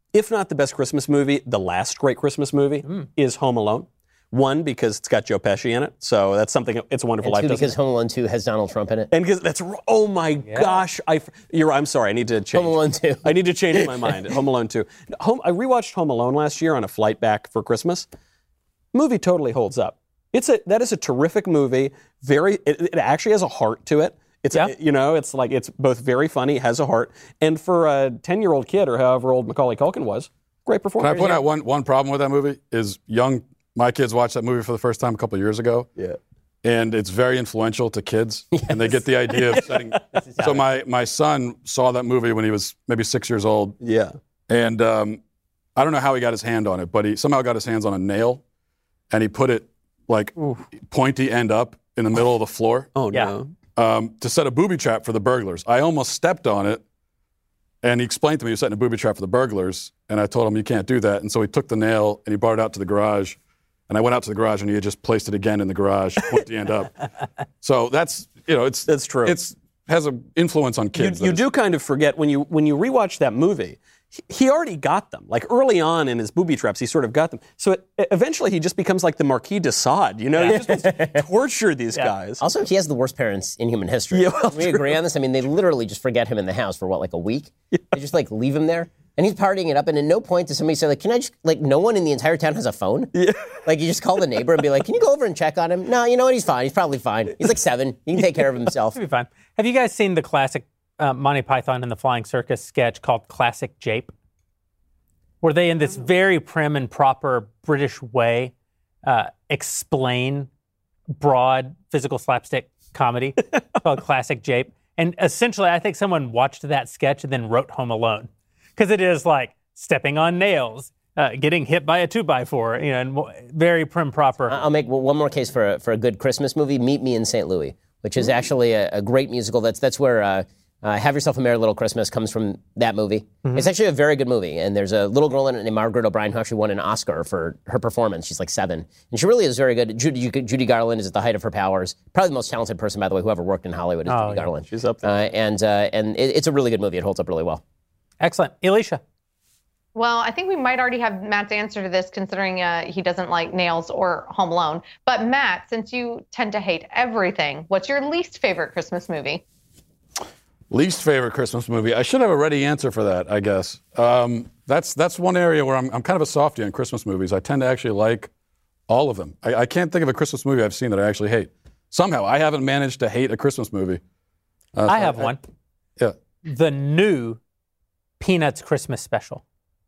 if not the best Christmas movie, the last great Christmas movie mm. is Home Alone. One, because it's got Joe Pesci in it, so that's something. It's a Wonderful and Life. Two, doesn't because it? Home Alone two has Donald Trump in it. And because that's oh my yeah. gosh, I you're I'm sorry, I need to change. Home Alone two. I need to change my mind. Home Alone two. Home. I rewatched Home Alone last year on a flight back for Christmas. Movie totally holds up. It's a that is a terrific movie. Very. It, it actually has a heart to it. It's yeah. you know it's like it's both very funny, has a heart, and for a ten-year-old kid or however old Macaulay Culkin was, great performance. Can I point out one one problem with that movie is young. My kids watched that movie for the first time a couple of years ago. Yeah. And it's very influential to kids. Yes. And they get the idea of setting. So my, my son saw that movie when he was maybe six years old. Yeah. And um, I don't know how he got his hand on it, but he somehow got his hands on a nail and he put it like Ooh. pointy end up in the middle of the floor. Oh, yeah. no. Um, to set a booby trap for the burglars. I almost stepped on it. And he explained to me he was setting a booby trap for the burglars. And I told him, you can't do that. And so he took the nail and he brought it out to the garage. And I went out to the garage, and he had just placed it again in the garage, pointy end up. So that's, you know, it's that's true. It's has an influence on kids. You, you do kind of forget when you when you rewatch that movie. He, he already got them. Like early on in his booby traps, he sort of got them. So it, eventually, he just becomes like the Marquis de Sade. You know, Yeah. he just wants to torture these Yeah. guys. Also, he has the worst parents in human history. Yeah, well, Can we true. agree on this? I mean, they literally just forget him in the house for what, like a week? Yeah. They just like leave him there. And he's partying it up, and at no point does somebody say, like, can I just, like, no one in the entire town has a phone? Yeah. Like, you just call the neighbor and be like, can you go over and check on him? No, you know what? He's fine. He's probably fine. He's like seven. He can take care of himself. He'll be fine. Have you guys seen the classic uh, Monty Python and the Flying Circus sketch called Classic Jape? Where they, in this very prim and proper British way, uh, explain broad physical slapstick comedy called Classic Jape. And essentially, I think someone watched that sketch and then wrote Home Alone. Because it is like stepping on nails, uh, getting hit by a two-by-four, you know, and mo- very prim proper. I'll make one more case for a, for a good Christmas movie, Meet Me in Saint Louis, which is actually a, a great musical. That's that's where uh, uh, Have Yourself a Merry Little Christmas comes from that movie. Mm-hmm. It's actually a very good movie, and there's a little girl in it named Margaret O'Brien who actually won an Oscar for her performance. She's like seven, and she really is very good. Judy, Judy Garland is at the height of her powers. Probably the most talented person, by the way, who ever worked in Hollywood is Oh, Judy yeah. Garland. She's up there. Uh, and uh, and it, it's a really good movie. It holds up really well. Excellent. Alicia. Well, I think we might already have Matt's answer to this, considering uh, he doesn't like Nails or Home Alone. But Matt, since you tend to hate everything, what's your least favorite Christmas movie? Least favorite Christmas movie. I should have a ready answer for that, I guess. Um, that's that's one area where I'm, I'm kind of a softie on Christmas movies. I tend to actually like all of them. I, I can't think of a Christmas movie I've seen that I actually hate. Somehow, I haven't managed to hate a Christmas movie. Uh, I so have one. Yeah. The new Peanuts Christmas special.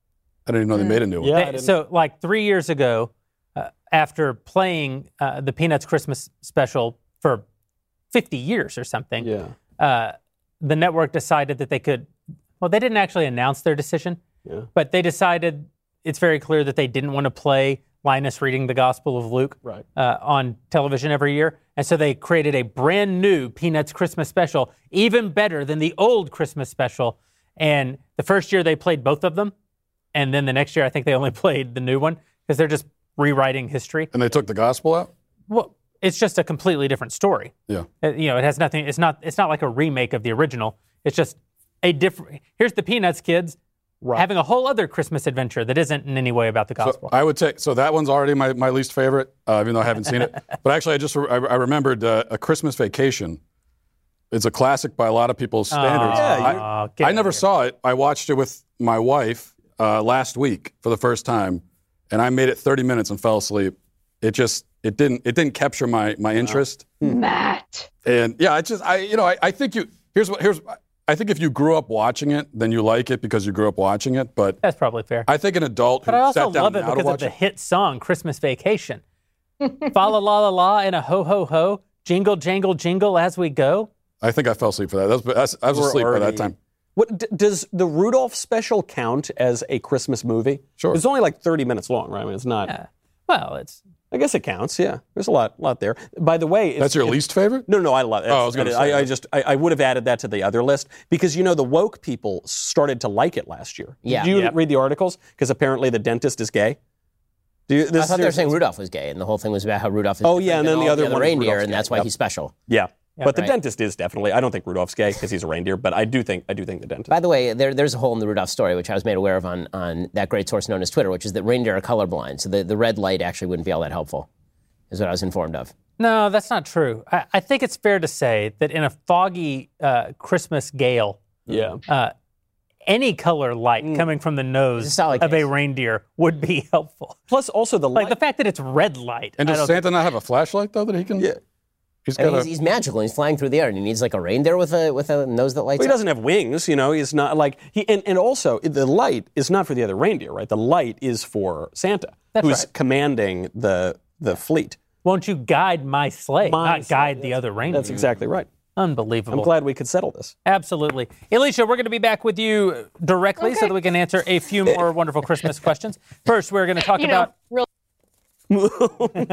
I didn't even know they made a new one. They- so, like three years ago, uh, after playing uh, the Peanuts Christmas special for fifty years or something, Yeah. uh, the network decided that they could. Well, they didn't actually announce their decision, Yeah. but they decided it's very clear that they didn't want to play Linus reading the Gospel of Luke Right. uh, on television every year. And so they created a brand new Peanuts Christmas special, even better than the old Christmas special. And the first year they played both of them. And then the next year, I think they only played the new one because they're just rewriting history. And they took the gospel out? Well, it's just a completely different story. Yeah. Uh, you know, it has nothing. It's not. It's not like a remake of the original. It's just a different. Here's the Peanuts kids having a whole other Christmas adventure that isn't in any way about the gospel. So I would take, so that one's already my, my least favorite, uh, even though I haven't seen it. But actually, I just re- I, I remembered uh, A Christmas Vacation. It's a classic by a lot of people's standards. Oh, I, get I never saw it. I watched it with my wife uh, last week for the first time, and I made it thirty minutes and fell asleep. It just it didn't it didn't capture my my interest. Matt. And yeah, I just I you know I, I think you here's what here's I think if you grew up watching it, then you like it because you grew up watching it. But That's probably fair. I think an adult But who I also sat down love it now to because of watch the it. hit song "Christmas Vacation." Fa la la la la and a ho ho ho, jingle jangle jingle as we go. I think I fell asleep for that. That was, that's, I was We're asleep by already- that time. What d- does the Rudolph special count as a Christmas movie? Sure. It's only like thirty minutes long, right? I mean, it's not. Yeah. Well, it's. I guess it counts. Yeah, there's a lot, lot there. By the way, it's, That's your it- least favorite? No, no, I love it. Oh, I was gonna I, say I that. just, I, I would have added that to the other list because you know the woke people started to like it last year. Yeah. Did you Yep. read the articles? Because apparently the dentist is gay. Do you, I this thought they were seriously- saying Rudolph was gay, and the whole thing was about how Rudolph is Oh, different yeah, and than then the all other the other one is reindeer, Rudolph's and gay. that's why Yep. he's special. Yeah. Yeah, but the right. dentist is definitely. I don't think Rudolph's gay because he's a reindeer, but I do think I do think the dentist. By the way, there, there's a hole in the Rudolph story, which I was made aware of on, on that great source known as Twitter, which is that reindeer are colorblind, so the, the red light actually wouldn't be all that helpful, is what I was informed of. No, that's not true. I, I think it's fair to say that in a foggy uh, Christmas gale, yeah. uh, any color light mm. coming from the nose a of a reindeer would be helpful. Plus, also the like light. the fact that it's red light. And does Santa think... not have a flashlight though that he can? Yeah. He's, I mean, got he's, a... he's magical. He's flying through the air, and he needs like a reindeer with a with a nose that lights Well, he up. doesn't have wings, you know. He's not like he. And, and also, the light is not for the other reindeer, right? The light is for Santa, That's who's right. commanding the the fleet. Won't you guide my sleigh, My not sleigh, guide the other reindeer? That's exactly right. Unbelievable. I'm glad we could settle this. Absolutely. Alicia, we're going to be back with you directly Okay. so that we can answer a few more wonderful Christmas questions. First, we're going to talk You about... know, real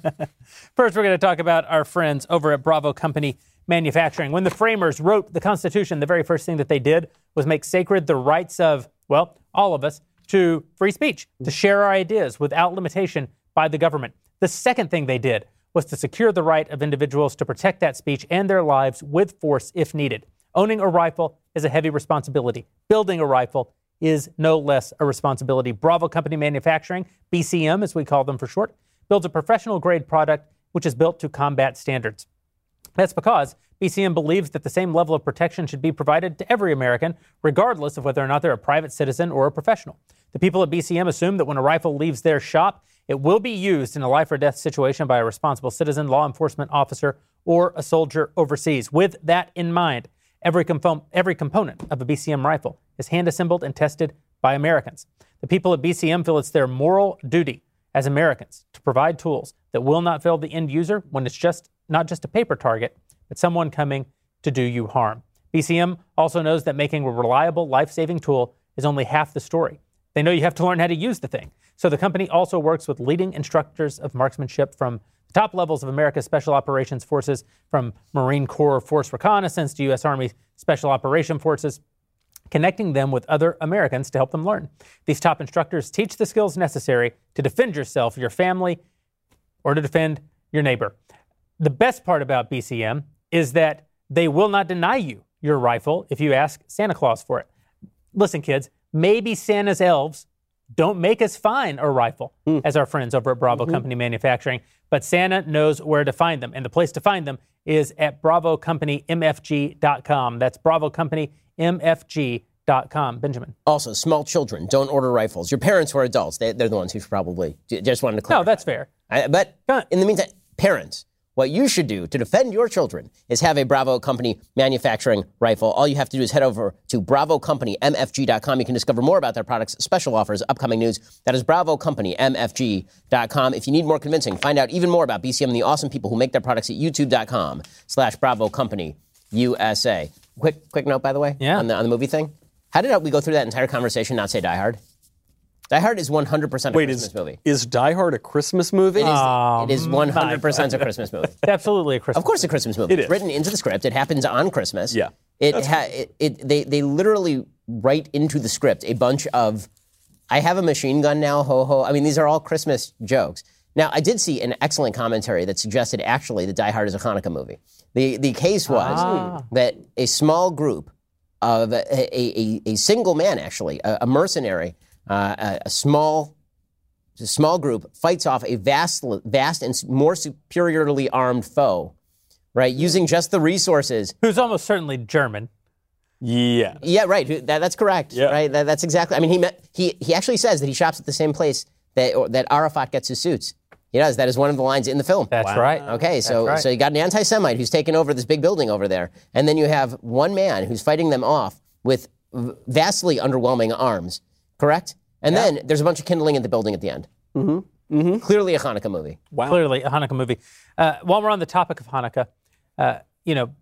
First, we're going to talk about our friends over at Bravo Company Manufacturing. When the framers wrote the Constitution, the very first thing that they did was make sacred the rights of, well, all of us, to free speech, to share our ideas without limitation by the government. The second thing they did was to secure the right of individuals to protect that speech and their lives with force if needed. Owning a rifle is a heavy responsibility. Building a rifle is no less a responsibility. Bravo Company Manufacturing, B C M as we call them for short, builds a professional-grade product which is built to combat standards. That's because B C M believes that the same level of protection should be provided to every American, regardless of whether or not they're a private citizen or a professional. The people at B C M assume that when a rifle leaves their shop, it will be used in a life or death situation by a responsible citizen, law enforcement officer, or a soldier overseas. With that in mind, every, compo- every component of a B C M rifle is hand-assembled and tested by Americans. The people at B C M feel it's their moral duty as Americans to provide tools that will not fail the end user when it's just not just a paper target, but someone coming to do you harm. B C M also knows that making a reliable, life-saving tool is only half the story. They know you have to learn how to use the thing. So the company also works with leading instructors of marksmanship from the top levels of America's Special Operations Forces, from Marine Corps Force Reconnaissance to U S Army Special Operation Forces, connecting them with other Americans to help them learn. These top instructors teach the skills necessary to defend yourself, your family, or to defend your neighbor. The best part about B C M is that they will not deny you your rifle if you ask Santa Claus for it. Listen, kids, maybe Santa's elves don't make us find a rifle, mm. as our friends over at Bravo mm-hmm. Company Manufacturing, but Santa knows where to find them. And the place to find them is at bravo company m f g dot com. That's bravo company m f g dot com. Benjamin. Also, small children don't order rifles. Your parents who are adults, they, they're the ones who should probably, just wanted to clarify. No, that's fair. I, but in the meantime, parents, what you should do to defend your children is have a Bravo Company Manufacturing rifle. All you have to do is head over to bravo company m f g dot com. You can discover more about their products, special offers, upcoming news. That is bravo company m f g dot com. If you need more convincing, find out even more about B C M and the awesome people who make their products at youtube dot com slash bravo company U S A. Quick, quick note, by the way, yeah. on the on the movie thing. How did we go through that entire conversation and not say Die Hard? Die Hard is one hundred percent a Wait, Christmas is, movie. Is Die Hard a Christmas movie? It is, Oh, it is one hundred percent a Christmas movie. It's absolutely a Christmas Of course a Christmas movie. It It's is. written into the script. It happens on Christmas. Yeah. It, ha- it, it they, they literally write into the script a bunch of, I have a machine gun now, ho ho. I mean, these are all Christmas jokes. Now, I did see an excellent commentary that suggested actually that Die Hard is a Hanukkah movie. The, the case was Ah. that a small group of a, a, a, a single man, actually, a, a mercenary, uh, a, a small a small group fights off a vast, vast and more superiorly armed foe, right, using just the resources. Who's almost certainly German. Yeah. Yeah, right. That, that's correct. Yeah. Right. That, that's exactly. I mean, he met, he he actually says that he shops at the same place that or, that Arafat gets his suits. He does. That is one of the lines in the film. That's wow. right. Okay, so right. so you got an anti-Semite who's taken over this big building over there, and then you have one man who's fighting them off with vastly underwhelming arms. Correct. And yeah. then there's a bunch of kindling in the building at the end. Mm-hmm. Mm-hmm. Clearly a Hanukkah movie. Wow. Clearly a Hanukkah movie. Uh, while we're on the topic of Hanukkah, uh, you know,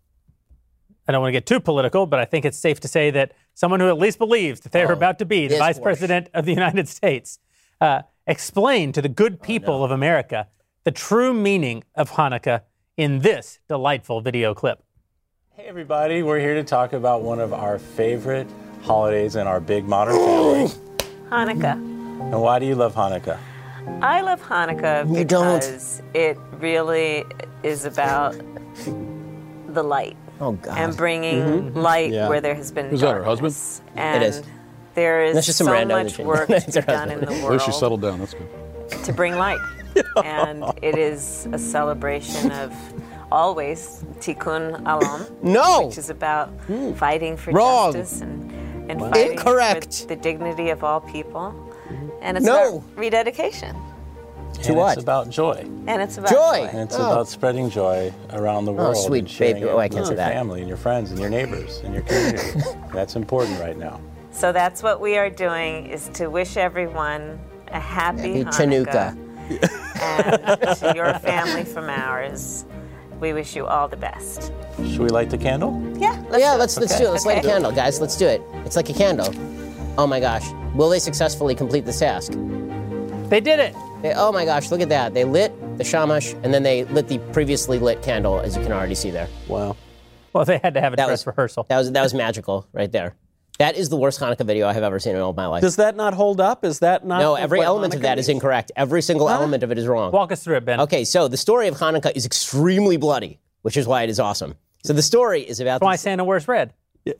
I don't want to get too political, but I think it's safe to say that someone who at least believes that they're oh, about to be the Vice worse. President of the United States uh, explained to the good people oh, no. of America the true meaning of Hanukkah in this delightful video clip. Hey, everybody. We're here to talk about one of our favorite holidays in our big modern family. Hanukkah. And why do you love Hanukkah? I love Hanukkah you because don't. it really is about the light. Oh, God. And bringing Mhm. light Yeah. where there has been Who's that, her darkness. husband? And It is. there is That's just some so rando much that you- work to That's be her done in the At least she world settled down. That's good. to bring light. And it is a celebration of always Tikkun Olam. No! Which is about fighting for Wrong. justice and, and Wow. fighting Incorrect. for the dignity of all people. And it's No. about rededication. To and what? It's about joy. And it's about Joy. And it's Oh. about spreading joy around the world. sweet and sharing baby. it Oh, I with can't say your that. family and your friends and your neighbors and your community. That's important right now. So that's what we are doing, is to wish everyone a happy, Happy Chanukah. And to your family from ours, we wish you all the best. Should we light the candle? Yeah, let's yeah, do let's it. let's Okay. do it. Let's light a Okay. candle, guys. Let's do it. It's like a candle. Oh my gosh. Will they successfully complete this task? They did it. They, oh my gosh, look at that. They lit the shamash and then they lit the previously lit candle, as you can already see there. Wow. Well, they had to have a That dress was- rehearsal. That was that was magical right there. That is the worst Hanukkah video I have ever seen in all of my life. Does that not hold up? Is that not? No, every what element of Hanukkah that is is? incorrect. Every single element of it is wrong. Walk us through it, Ben. Okay, so the story of Hanukkah is extremely bloody, which is why it is awesome. So the story is about. That's why the- Santa wears red. Yeah,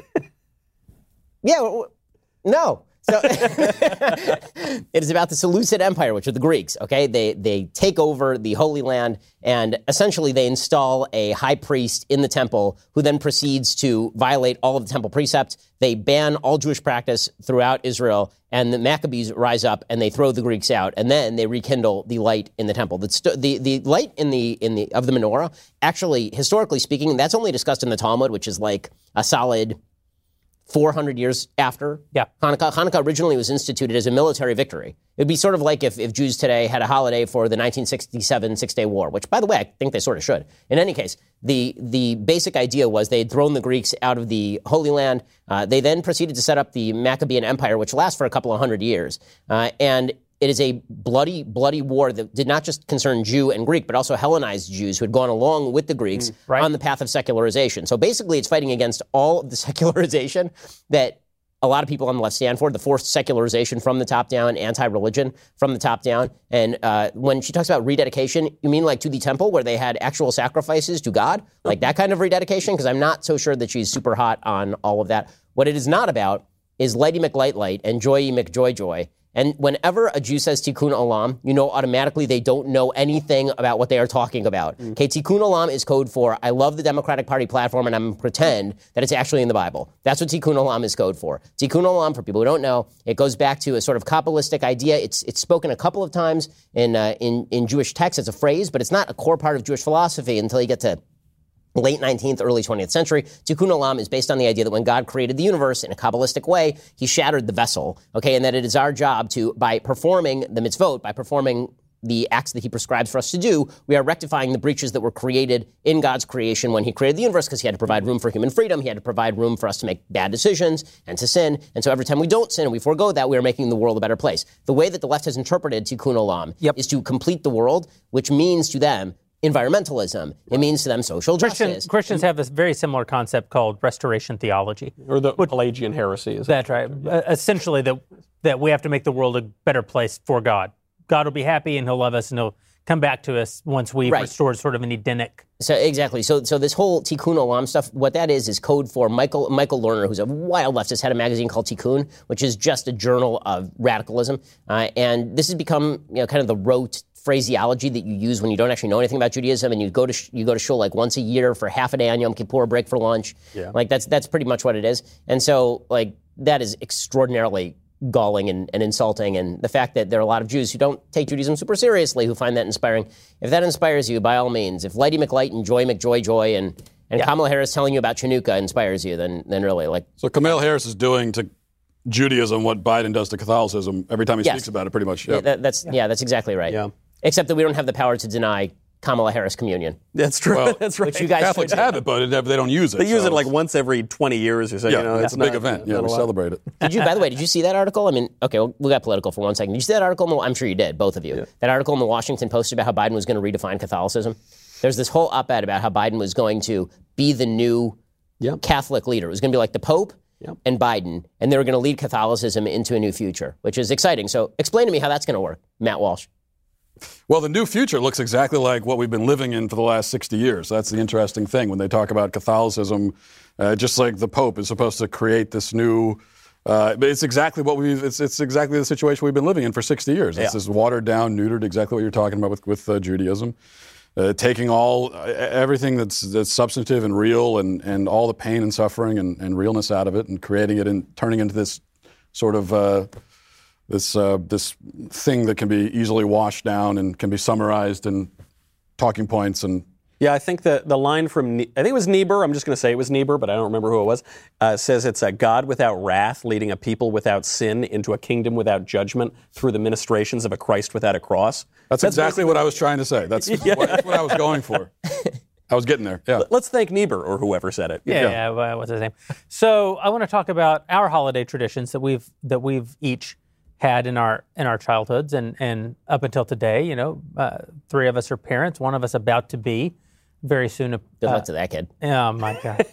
w- w- no. So it is about the Seleucid Empire, which are the Greeks. Okay, they they take over the Holy Land, and essentially they install a high priest in the temple, who then proceeds to violate all of the temple precepts. They ban all Jewish practice throughout Israel, and the Maccabees rise up and they throw the Greeks out, and then they rekindle the light in the temple. The st- the, the light in the in the of the menorah, actually, historically speaking, that's only discussed in the Talmud, which is like a solid four hundred years after yeah. Hanukkah. Hanukkah originally was instituted as a military victory. It would be sort of like if, if Jews today had a holiday for the nineteen sixty-seven Six-Day War, which, by the way, I think they sort of should. In any case, the the basic idea was they had thrown the Greeks out of the Holy Land. Uh, they then proceeded to set up the Maccabean Empire, which lasts for a couple of hundred years. Uh, and it is a bloody, bloody war that did not just concern Jew and Greek, but also Hellenized Jews who had gone along with the Greeks Mm, right. on the path of secularization. So basically, it's fighting against all of the secularization that a lot of people on the left stand for, the forced secularization from the top down, anti-religion from the top down. And uh, when she talks about rededication, you mean like to the temple where they had actual sacrifices to God? Like that kind of rededication? Because I'm not so sure that she's super hot on all of that. What it is not about is Lighty McLightlight and Joy McJoyJoy. And whenever a Jew says Tikkun Olam, you know automatically they don't know anything about what they are talking about. Mm. Okay, Tikkun Olam is code for I love the Democratic Party platform and I'm going to pretend that it's actually in the Bible. That's what Tikkun Olam is code for. Tikkun Olam, for people who don't know, it goes back to a sort of Kabbalistic idea. It's it's spoken a couple of times in uh, in in Jewish texts as a phrase, but it's not a core part of Jewish philosophy until you get to late nineteenth, early twentieth century. Tikkun Olam is based on the idea that when God created the universe in a Kabbalistic way, he shattered the vessel, okay, and that it is our job to, by performing the mitzvot, by performing the acts that he prescribes for us to do, we are rectifying the breaches that were created in God's creation when he created the universe, because he had to provide room for human freedom, he had to provide room for us to make bad decisions and to sin, and so every time we don't sin and we forego that, we are making the world a better place. The way that the left has interpreted Tikkun Olam yep. is to complete the world, which means to them environmentalism. It means to them social Christian, justice. Christians have this very similar concept called restoration theology. Or the Pelagian heresy. Is That's right. Uh, essentially, that that we have to make the world a better place for God. God will be happy and he'll love us and he'll come back to us once we've Right. restored sort of an Edenic. So exactly. So so this whole Tikkun Olam stuff, what that is, is code for Michael Michael Lerner, who's a wild leftist, had a magazine called Tikkun, which is just a journal of radicalism. Uh, and this has become, you know, kind of the rote phraseology that you use when you don't actually know anything about Judaism, and you go to sh- you go to shul like once a year for half a day on Yom Kippur, break for lunch. Yeah. Like that's that's pretty much what it is. And so like that is extraordinarily galling and, and insulting, and the fact that there are a lot of Jews who don't take Judaism super seriously who find that inspiring. If that inspires you, by all means. If Lighty McLight and Joy McJoyJoy and and Yeah. Kamala Harris telling you about Chanukah inspires you, then then really like So Kamala Harris is doing to Judaism what Biden does to Catholicism every time he Yes. speaks about it, pretty much. yeah, Yeah. that, that's yeah. that's exactly right. Yeah. Except that we don't have the power to deny Kamala Harris communion. That's true. Well, That's right. Which you guys Catholics should- have it, but it, they don't use it. They use so it like it's- once every twenty years or so. Yeah, you know, it's, it's a big not- event. Yeah, not we a lot. celebrate it. Did you, by the way, did you see that article? I mean, okay, we'll, we got political for one second. Did you see that article? In the, I'm sure you did, both of you. Yeah. That article in the Washington Post about how Biden was going to redefine Catholicism. There's this whole op-ed about how Biden was going to be the new Yep. Catholic leader. It was going to be like the Pope Yep. and Biden, and they were going to lead Catholicism into a new future, which is exciting. So explain to me how that's going to work, Matt Walsh. Well, the new future looks exactly like what we've been living in for the last sixty years. That's the interesting thing when they talk about Catholicism, uh, just like the Pope is supposed to create this new. Uh, it's exactly what we've. It's it's exactly the situation we've been living in for sixty years. It's Yeah. this watered down, neutered, exactly what you're talking about with with uh, Judaism, uh, taking all uh, everything that's that's substantive and real, and, and all the pain and suffering and, and realness out of it, and creating it and turning into this sort of. Uh, This uh, this thing that can be easily washed down and can be summarized in talking points and. Yeah, I think the, the line from, Ne- I think it was Niebuhr, I'm just going to say it was Niebuhr, but I don't remember who it was, uh, says it's a God without wrath, leading a people without sin into a kingdom without judgment through the ministrations of a Christ without a cross. That's, that's exactly what I was trying to say. That's, Yeah. what, that's what I was going for. I was getting there, yeah. Let's thank Niebuhr or whoever said it. Yeah, yeah. yeah what's his name? So I want to talk about our holiday traditions that we've that we've each had in our in our childhoods and, and up until today. You know, uh, three of us are parents, one of us about to be very soon. Uh, Good luck to that kid. Oh, my God.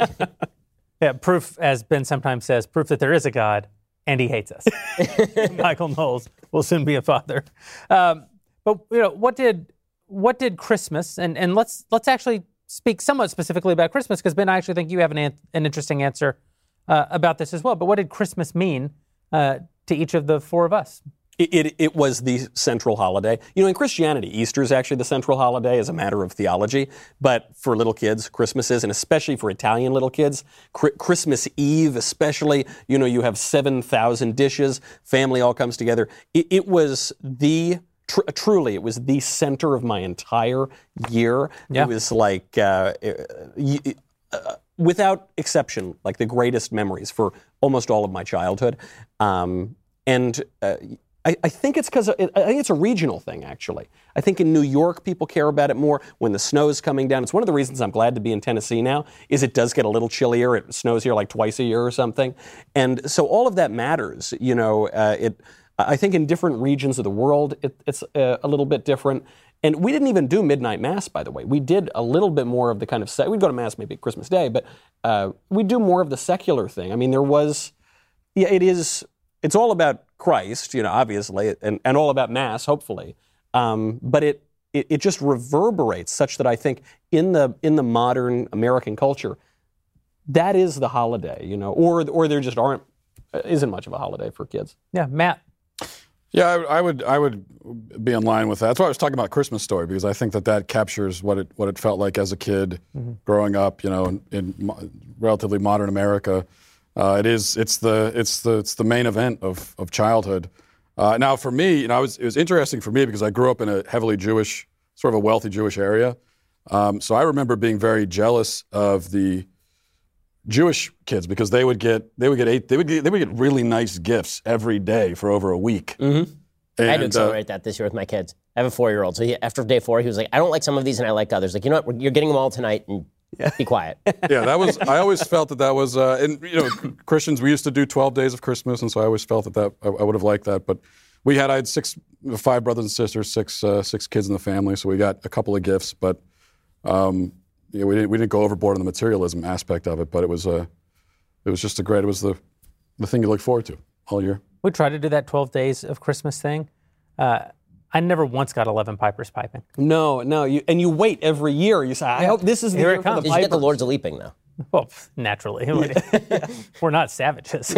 Yeah, proof, as Ben sometimes says, proof that there is a God and he hates us. Michael Knowles will soon be a father. Um, but, you know, what did what did Christmas, and, and let's let's actually speak somewhat specifically about Christmas, because, Ben, I actually think you have an, an, an interesting answer uh, about this as well. But what did Christmas mean uh, to each of the four of us? It, it, it was the central holiday. You know, in Christianity, Easter is actually the central holiday as a matter of theology. But for little kids, Christmas is, and especially for Italian little kids, Cri- Christmas Eve especially, you know, you have seven thousand dishes, family all comes together. It, it was the, tr- truly, it was the center of my entire year. Yeah. It was like, uh, uh, uh, without exception, like the greatest memories for almost all of my childhood. Um, and... Uh, I, I think it's because I think it's a regional thing, actually. I think in New York, people care about it more when the snow's coming down. It's one of the reasons I'm glad to be in Tennessee now, is it does get a little chillier. It snows here like twice a year or something. And so all of that matters. You know, uh, it. I think in different regions of the world, it, it's uh, a little bit different. And we didn't even do midnight mass, by the way. We did a little bit more of the kind of, se- we'd go to mass maybe Christmas Day, but uh, we do more of the secular thing. I mean, there was, yeah, it is, it's all about Christ, you know, obviously, and, and all about Mass, hopefully. Um, but it, it it just reverberates such that I think in the in the modern American culture, that is the holiday, you know, or or there just aren't isn't much of a holiday for kids. Yeah, Matt. Yeah, I, I would I would be in line with that. That's why I was talking about Christmas Story, because I think that that captures what it what it felt like as a kid Mhm. growing up, you know, in, in mo- relatively modern America. Uh, it is it's the it's the it's the main event of of childhood. Uh, now, for me, you know, I was, it was interesting for me because I grew up in a heavily Jewish, sort of a wealthy Jewish area. Um, so I remember being very jealous of the Jewish kids because they would get they would get eight they would get, they would get really nice gifts every day for over a week. Mm-hmm. I had to And, uh, accelerate that this year with my kids. I have a four-year-old, so he, after day four, he was like, "I don't like some of these, and I like others." Like, you know what? You're getting them all tonight, and be quiet. Yeah, that was. I always felt that that was. Uh, and you know, Christians, we used to do twelve days of Christmas, and so I always felt that that I, I would have liked that. But we had I had six, five brothers and sisters, six uh, six kids in the family, so we got a couple of gifts. But um, yeah, we didn't we didn't go overboard on the materialism aspect of it. But it was a, it was just a great. It was the, the thing you look forward to all year. We tried to do that twelve days of Christmas thing. Uh, I never once got eleven pipers piping. No, no, you, and you wait every year. You say, I hope this is the Here year it for comes. the Did you get the pipers. Lords of Leaping, though? Well, naturally. We're not savages.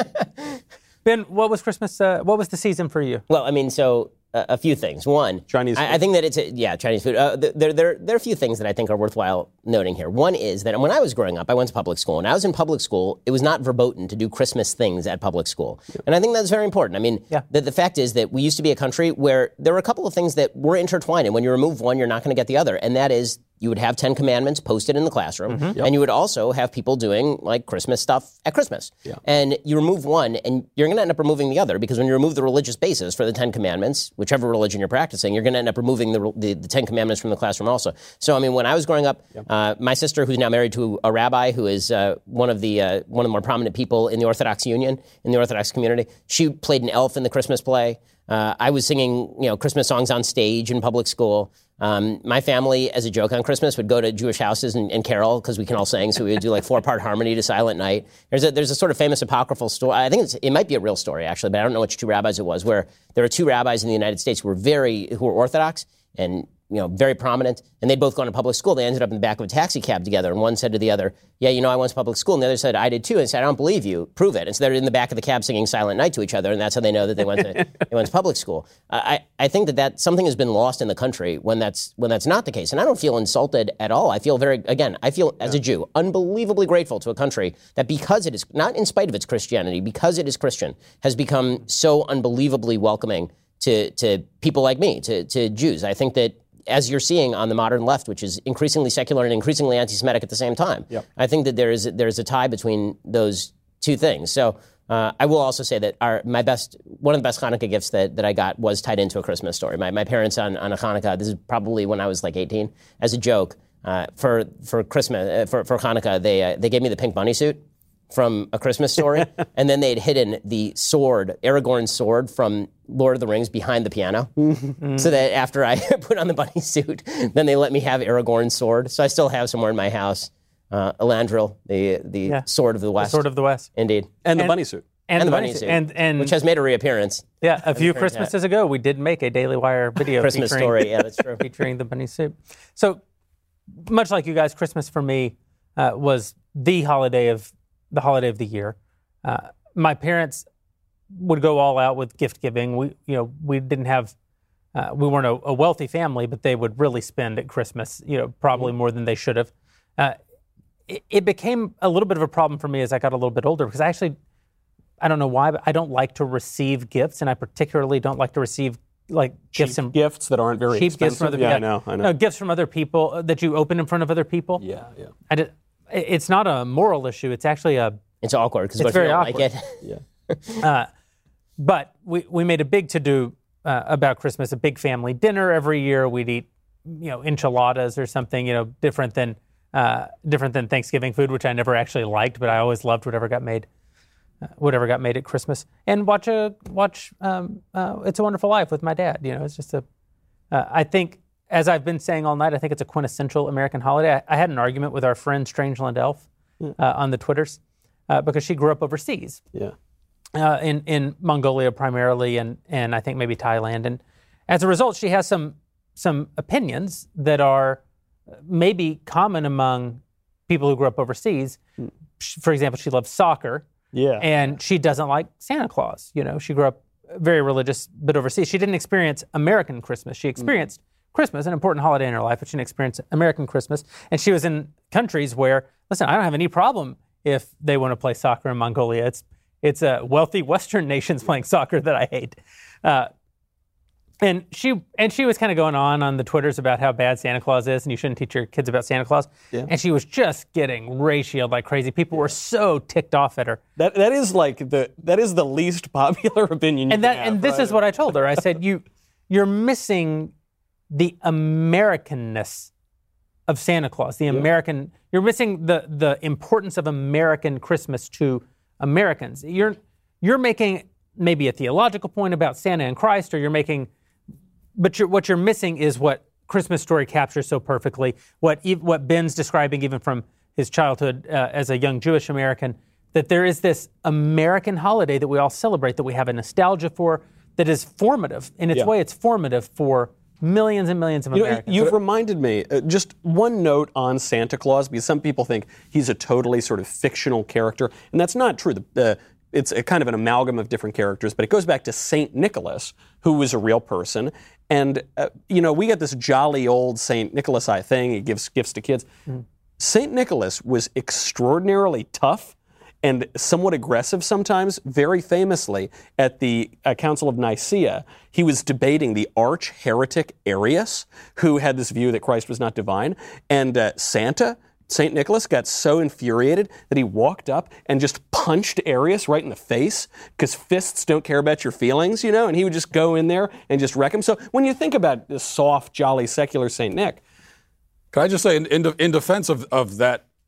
Ben, what was Christmas, uh, what was the season for you? Well, I mean, so uh, a few things. One, Chinese I, I think that it's, a, yeah, Chinese food. Uh, there, there, there are a few things that I think are worthwhile noting here. One is that when I was growing up, I went to public school. And I was in public school, it was not verboten to do Christmas things at public school. And I think that's very important. I mean, Yeah. the, the fact is that we used to be a country where there were a couple of things that were intertwined. And when you remove one, you're not going to get the other. And that is, you would have Ten Commandments posted in the classroom, Mhm. Yep. and you would also have people doing like Christmas stuff at Christmas. Yeah. And you remove one, and you're going to end up removing the other, because when you remove the religious basis for the Ten Commandments, whichever religion you're practicing, you're going to end up removing the, the, the Ten Commandments from the classroom also. So, I mean, when I was growing up, uh, my sister, who's now married to a rabbi who is uh, one of the uh, one of the more prominent people in the Orthodox Union, in the Orthodox community, she played an elf in the Christmas play. Uh, I was singing, you know, Christmas songs on stage in public school. Um, my family, as a joke on Christmas, would go to Jewish houses and, and carol because we can all sing. So we would do like four-part harmony to Silent Night. There's a there's a sort of famous apocryphal story. I think it's, it might be a real story actually, but I don't know which two rabbis it was. Where there were two rabbis in the United States who were very who were Orthodox and you know very prominent, and they'd both gone to public school. They ended up in the back of a taxi cab together, and one said to the other, "Yeah, you know, I went to public school," and the other said, "I did too." And he said, "I don't believe you. Prove it." And so they're in the back of the cab singing Silent Night to each other, and that's how they know that they went to they went to public school. Uh, I I think that that something has been lost in the country when that's when that's not the case, and I don't feel insulted at all. I feel very again, I feel as a Jew unbelievably grateful to a country that because it is not in spite of its Christianity, because it is Christian, has become so unbelievably welcoming to to people like me, to to Jews. I think that. As you're seeing on the modern left, which is increasingly secular and increasingly anti-Semitic at the same time, yep. I think that there is there is a tie between those two things. So uh, I will also say that our my best one of the best Hanukkah gifts that, that I got was tied into a Christmas story. My my parents on, on a Hanukkah. This is probably when I was like eighteen. As a joke, uh, for for Christmas uh, for for Hanukkah, they uh, they gave me the pink bunny suit from A Christmas Story, and then they'd hidden the sword, Aragorn's sword from Lord of the Rings behind the piano, mm-hmm. so that after I put on the bunny suit, then they let me have Aragorn's sword. So I still have somewhere in my house, uh, Elandril, the the yeah. sword of the West. The sword of the West. Indeed. And, and the bunny suit. And, and the bunny suit, suit. And, and, which has made a reappearance. Yeah, a few Christmases hat. ago, we did make a Daily Wire video Christmas featuring, story, yeah, that's true. featuring the bunny suit. So much like you guys, Christmas for me uh, was the holiday of the holiday of the year. Uh, my parents would go all out with gift giving. We, you know, we didn't have, uh, we weren't a, a wealthy family, but they would really spend at Christmas, you know, probably more than they should have. Uh, it, it became a little bit of a problem for me as I got a little bit older because I actually, I don't know why, but I don't like to receive gifts, and I particularly don't like to receive like cheap gifts and gifts that aren't very cheap expensive. gifts from other yeah, people. I know, I know. No, gifts from other people that you open in front of other people. Yeah, yeah. I did, it's not a moral issue. It's actually a. It's awkward because it's very awkward. Like it. yeah. uh, but we we made a big to-do uh, about Christmas, a big family dinner every year. We'd eat, you know, enchiladas or something, you know, different than uh, different than Thanksgiving food, which I never actually liked, but I always loved whatever got made, uh, whatever got made at Christmas. And watch a watch um, uh, It's a Wonderful Life with my dad. You know, it's just a. Uh, I think. As I've been saying all night, I think it's a quintessential American holiday. I, I had an argument with our friend Strangeland Elf uh, on the Twitters uh, because she grew up overseas, yeah, uh, in in Mongolia primarily, and and I think maybe Thailand. And as a result, she has some some opinions that are maybe common among people who grew up overseas. Mm. For example, she loves soccer, yeah, and she doesn't like Santa Claus. You know, she grew up very religious, but overseas. She didn't experience American Christmas. She experienced. Mm. Christmas, an important holiday in her life, but she didn't experience American Christmas. And she was in countries where, listen, I don't have any problem if they want to play soccer in Mongolia. It's it's uh, wealthy Western nations playing soccer that I hate. Uh, and she and she was kind of going on on the Twitters about how bad Santa Claus is and you shouldn't teach your kids about Santa Claus. Yeah. And she was just getting ratioed like crazy. People were so ticked off at her. That that is like the that is the least popular opinion you and that can have, and this right? is what I told her. I said, you you're missing the Americanness of Santa Claus, the American, yeah. you're missing the the importance of American Christmas to Americans. You're you're making maybe a theological point about Santa and Christ, or you're making, but you're, what you're missing is what Christmas Story captures so perfectly, what what Ben's describing even from his childhood uh, as a young Jewish American, that there is this American holiday that we all celebrate, that we have a nostalgia for, that is formative. In its yeah. way, it's formative for millions and millions of you Americans. Know, you've reminded me, uh, just one note on Santa Claus, because some people think he's a totally sort of fictional character, and that's not true. The, uh, it's a kind of an amalgam of different characters, but it goes back to Saint Nicholas, who was a real person. And, uh, you know, we got this jolly old Saint Nicholas-y thing. He gives gifts to kids. Mm. Saint Nicholas was extraordinarily tough and somewhat aggressive sometimes. Very famously, at the uh, Council of Nicaea, he was debating the arch-heretic Arius, who had this view that Christ was not divine. And uh, Santa, Saint Nicholas, got so infuriated that he walked up and just punched Arius right in the face, because fists don't care about your feelings, you know, and he would just go in there and just wreck him. So when you think about this soft, jolly, secular Saint Nick. Can I just say, in, in, in defense of, of that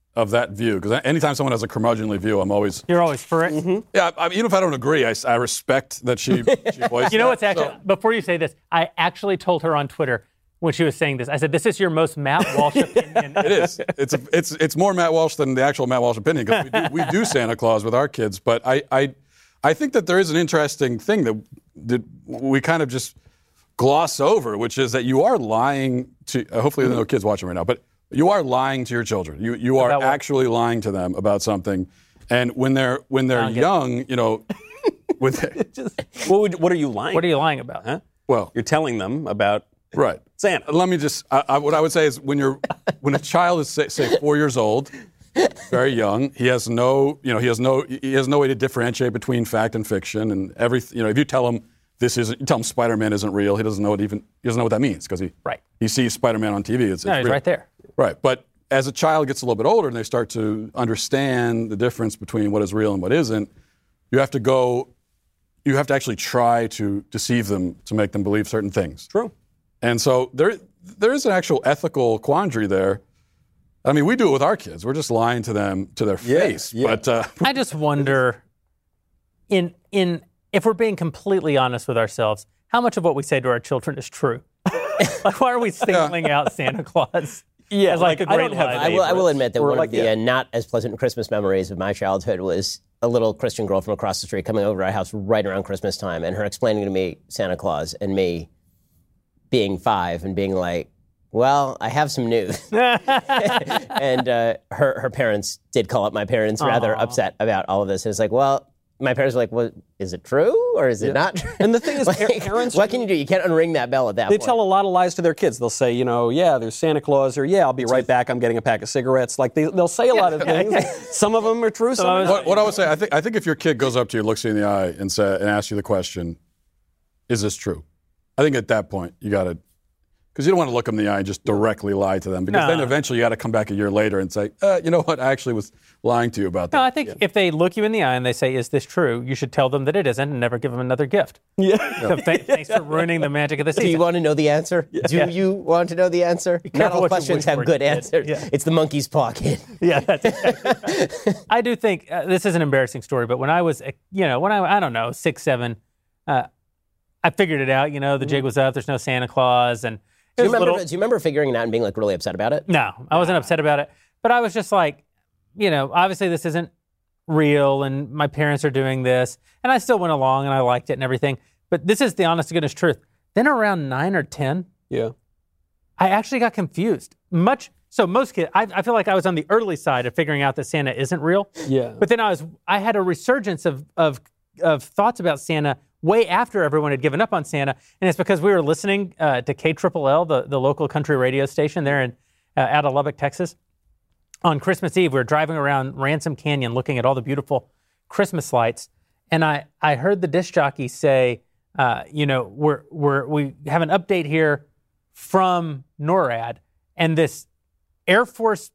of that view, because anytime someone has a curmudgeonly view, I'm always you're always for it. Mm-hmm. Yeah, I mean, even if I don't agree, I, I respect that she. she voiced you know that, what's actually so. Before you say this, I actually told her on Twitter when she was saying this. I said, "This is your most Matt Walsh opinion." It is. It's a, it's it's more Matt Walsh than the actual Matt Walsh opinion, because we do, we do Santa Claus with our kids. But I, I I think that there is an interesting thing that that we kind of just gloss over, which is that you are lying to. Uh, hopefully, there are no kids watching right now, but. You are lying to your children. You you are actually lying to them about something, and when they're when they're young, you know, with Just, what would, what are you lying? What are you lying about? Huh? Well, you're telling them about right Santa. Let me just. I, I, what I would say is when you're when a child is say, say four years old, very young, he has no you know he has no he has no way to differentiate between fact and fiction, and every you know if you tell him this isn't you tell him Spider-Man isn't real, he doesn't know what even he doesn't know what that means because he right he sees Spider-Man on T V. It's, no, it's he's real. right there. Right, but as a child gets a little bit older and they start to understand the difference between what is real and what isn't, you have to go, you have to actually try to deceive them to make them believe certain things. True. And so there, there is an actual ethical quandary there. I mean, we do it with our kids. We're just lying to them to their Yeah, face. yeah. But uh, I just wonder, in in if we're being completely honest with ourselves, how much of what we say to our children is true? Like, why are we singling out Santa Claus? Yeah, as like, like, a I great don't have lie? I will, I will admit that Or one like, of the yeah. uh, not as pleasant Christmas memories of my childhood was a little Christian girl from across the street coming over to our house right around Christmas time, and her explaining to me Santa Claus, and me being five and being like, well, I have some news. And uh, her her parents did call up my parents rather Aww. upset about all of this. And it's like, well, my parents were like, well, is it true or is it Yeah. not true? And the thing is, Like, par- parents- what can you do? You can't unring that bell at that They point. tell a lot of lies to their kids. They'll say, you know, yeah, there's Santa Claus, or yeah, I'll be right back. I'm getting a pack of cigarettes. Like they, they'll say a lot of things. Some of them are true. Some are what, what I would say, I think, I think if your kid goes up to you, looks you in the eye, and say, and asks you the question, "Is this true?" I think at that point you got to, because you don't want to look them in the eye and just directly lie to them, because No. then eventually you got to come back a year later and say, uh, you know what, I actually was lying to you about that. No, I think if they look you in the eye and they say, "Is this true?" you should tell them that it isn't and never give them another gift. Yeah. So th- thanks for ruining the magic of the Do season. you want to know the answer? Do Yeah. you want to know the answer? Not careful all what you questions wish have for, good kid. answers. Yeah. It's the monkey's paw, kid. Yeah, that's exactly right. I do think uh, this is an embarrassing story, but when I was, uh, you know, when I, I don't know, six, seven, uh, I figured it out. You know, the jig was up. There's no Santa Claus, and Do it you, was remember, little. do you remember figuring it out and being like really upset about it? No, I wasn't upset about it, but I was just like, you know, obviously this isn't real, and my parents are doing this, and I still went along and I liked it and everything. But this is the honest to goodness truth. Then around nine or ten, Yeah. I actually got confused. Much so, most kids. I, I feel like I was on the early side of figuring out that Santa isn't real. Yeah. But then I was. I had a resurgence of of of thoughts about Santa way after everyone had given up on Santa, and it's because we were listening uh, to K L L, the the local country radio station there in uh, out of Lubbock, Texas. On Christmas Eve, we were driving around Ransom Canyon, looking at all the beautiful Christmas lights, and I I heard the disc jockey say, uh, you know, we're we're we have an update here from NORAD, and this Air Force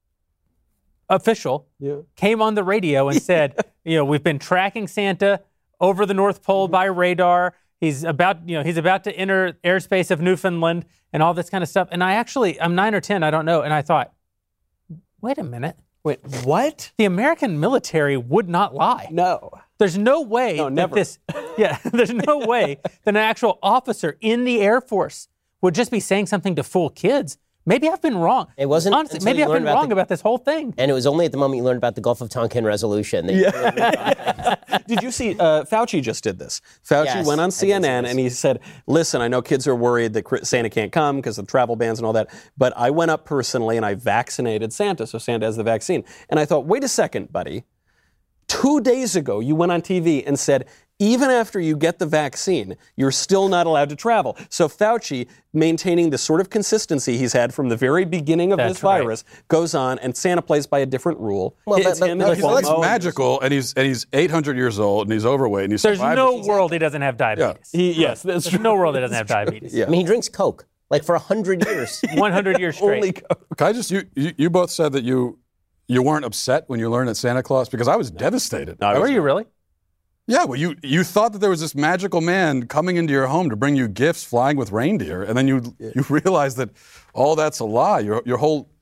official Yeah. came on the radio and said, you know, we've been tracking Santa over the North Pole by radar. He's about, you know, he's about to enter airspace of Newfoundland and all this kind of stuff. And I actually, I'm nine or ten, I don't know. And I thought, wait a minute. Wait, what? The American military would not lie. No. There's no way No, that never. this, yeah, there's no way that an actual officer in the Air Force would just be saying something to fool kids. Maybe I've been wrong. It wasn't. Honestly, until maybe you I've learned been about wrong the- about this whole thing. And it was only at the moment you learned about the Gulf of Tonkin resolution that you really Did you see, uh, Fauci just did this. Fauci Yes, went I on did see C N N this. and he said, listen, I know kids are worried that Chri- Santa can't come because of travel bans and all that, but I went up personally and I vaccinated Santa, so Santa has the vaccine. And I thought, wait a second, buddy. Two days ago, you went on T V and said, even after you get the vaccine, you're still not allowed to travel. So Fauci, maintaining the sort of consistency he's had from the very beginning of That's this right. virus, goes on, and Santa plays by a different rule. Well, It's but- him but- and He Well, looks Cuomo. magical, and he's and he's eight hundred years old, and he's overweight, and he's There's survived no this- world he doesn't have diabetes. He, yes, that's There's true. no world he doesn't have diabetes. Yeah. I mean, he drinks Coke like for a hundred years. one hundred years straight. Only Coke. Can I just you, you you both said that you you weren't upset when you learned that Santa Claus, because I was devastated. I Were was- you really? Yeah, well, you you thought that there was this magical man coming into your home to bring you gifts, flying with reindeer, and then you you realized that all that's a lie. Your your whole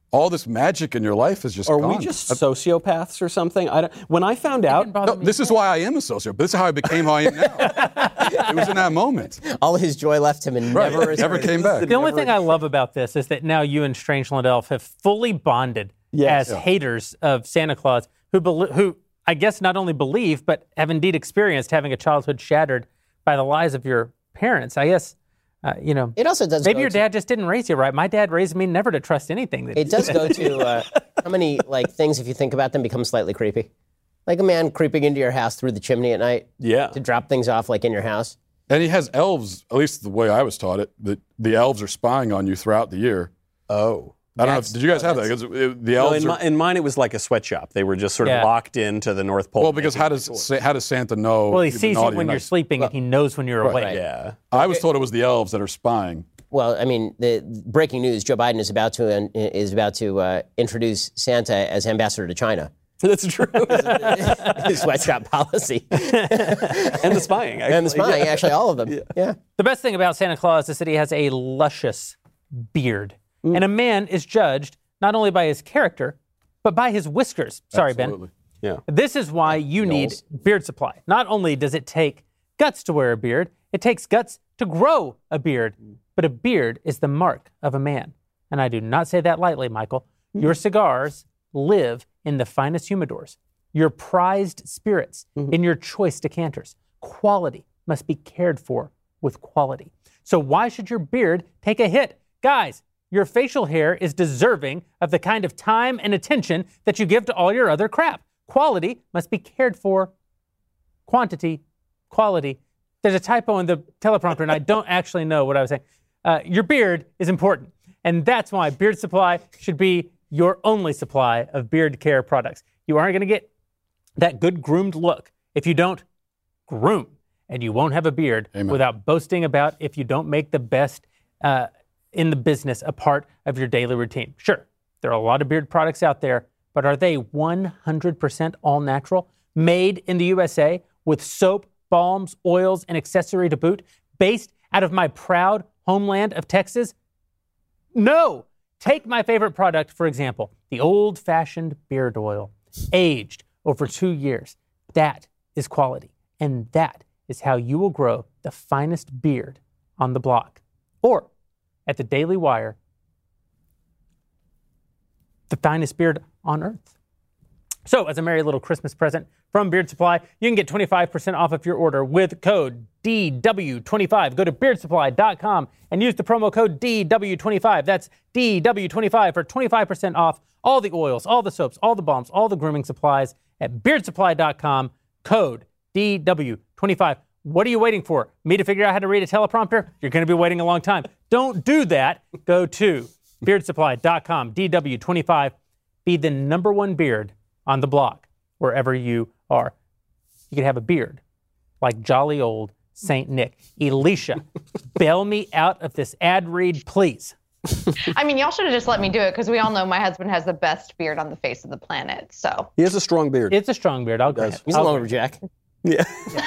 all this magic in your life is just Are gone. we just sociopaths or something? I don't, when I found out, no, this is why I am a sociopath. This is how I became who I am now. It was in that moment. All his joy left him and Right. never Never came back. The only thing I love about this is that now you and Strangeland Elf have fully bonded Yes. as Yeah. haters of Santa Claus, who bel who I guess not only believe but have indeed experienced having a childhood shattered by the lies of your parents. I guess. Uh, you know, it also does. Maybe go your to- dad just didn't raise you right. My dad raised me never to trust anything. That It does go to uh, how many like things, if you think about them, become slightly creepy. Like a man creeping into your house through the chimney at night. Yeah. To drop things off like in your house. And he has elves, at least the way I was taught it, that the elves are spying on you throughout the year. Oh. I don't know. That's- If, did you guys oh, have that? that's- 'Cause it- the No, elves in, are. mi- in mine, it was like a sweatshop. They were just sort of Yeah. locked into the North Pole. Well, because how does Sa- how does Santa know? well, he you've been sees you naughty when or you're nice? sleeping, and he knows when you're Right. awake. Right. Yeah. I was told it was the elves that are spying. Well, I mean, the breaking news: Joe Biden is about to is about to uh, introduce Santa as ambassador to China. That's true. His sweatshop policy and the spying. Actually. and the spying, Yeah. actually, all of them. Yeah. yeah. The best thing about Santa Claus is that he has a luscious beard, Mm. and a man is judged not only by his character but by his whiskers. Sorry, Absolutely. Yeah. Ben. This is why you need Beard Supply. Not only does it take guts to wear a beard, it takes guts to grow a beard. But a beard is the mark of a man. And I do not say that lightly, Michael. Your cigars live in the finest humidors, your prized spirits in your choice decanters. Quality must be cared for with quality. So why should your beard take a hit? Guys, your facial hair is deserving of the kind of time and attention that you give to all your other crap. Quality must be cared for. Quantity, quality. There's a typo in the teleprompter, and I don't actually know what I was saying. Uh, your beard is important, and that's why Beard Supply should be your only supply of beard care products. You aren't going to get that good groomed look if you don't groom, and you won't have a beard Amen. without boasting about if you don't make the best uh, in the business a part of your daily routine. Sure, there are a lot of beard products out there, but are they one hundred percent all natural, made in the U S A with soap, balms, oils, and accessory to boot, based out of my proud homeland of Texas? No! Take my favorite product, for example, the old-fashioned beard oil, aged over two years. That is quality, and that is how you will grow the finest beard on the block. Or, at the Daily Wire, the finest beard on earth. So, as a merry little Christmas present from Beard Supply, you can get twenty-five percent off of your order with code D W twenty-five. Go to beard supply dot com and use the promo code D W twenty-five. That's D W twenty-five for twenty-five percent off all the oils, all the soaps, all the balms, all the grooming supplies at beard supply dot com. Code D W twenty-five. What are you waiting for? Me to figure out how to read a teleprompter? You're going to be waiting a long time. Don't do that. Go to beard supply dot com. D W twenty-five. Be the number one beard on the block, wherever you are. You could have a beard like jolly old Saint Nick. Elisha, bail me out of this ad read, please. I mean, y'all should have just let me do it because we all know my husband has the best beard on the face of the planet. So, He has a strong beard. It's a strong beard. I'll grant. He's a I'll lumberjack. Yeah.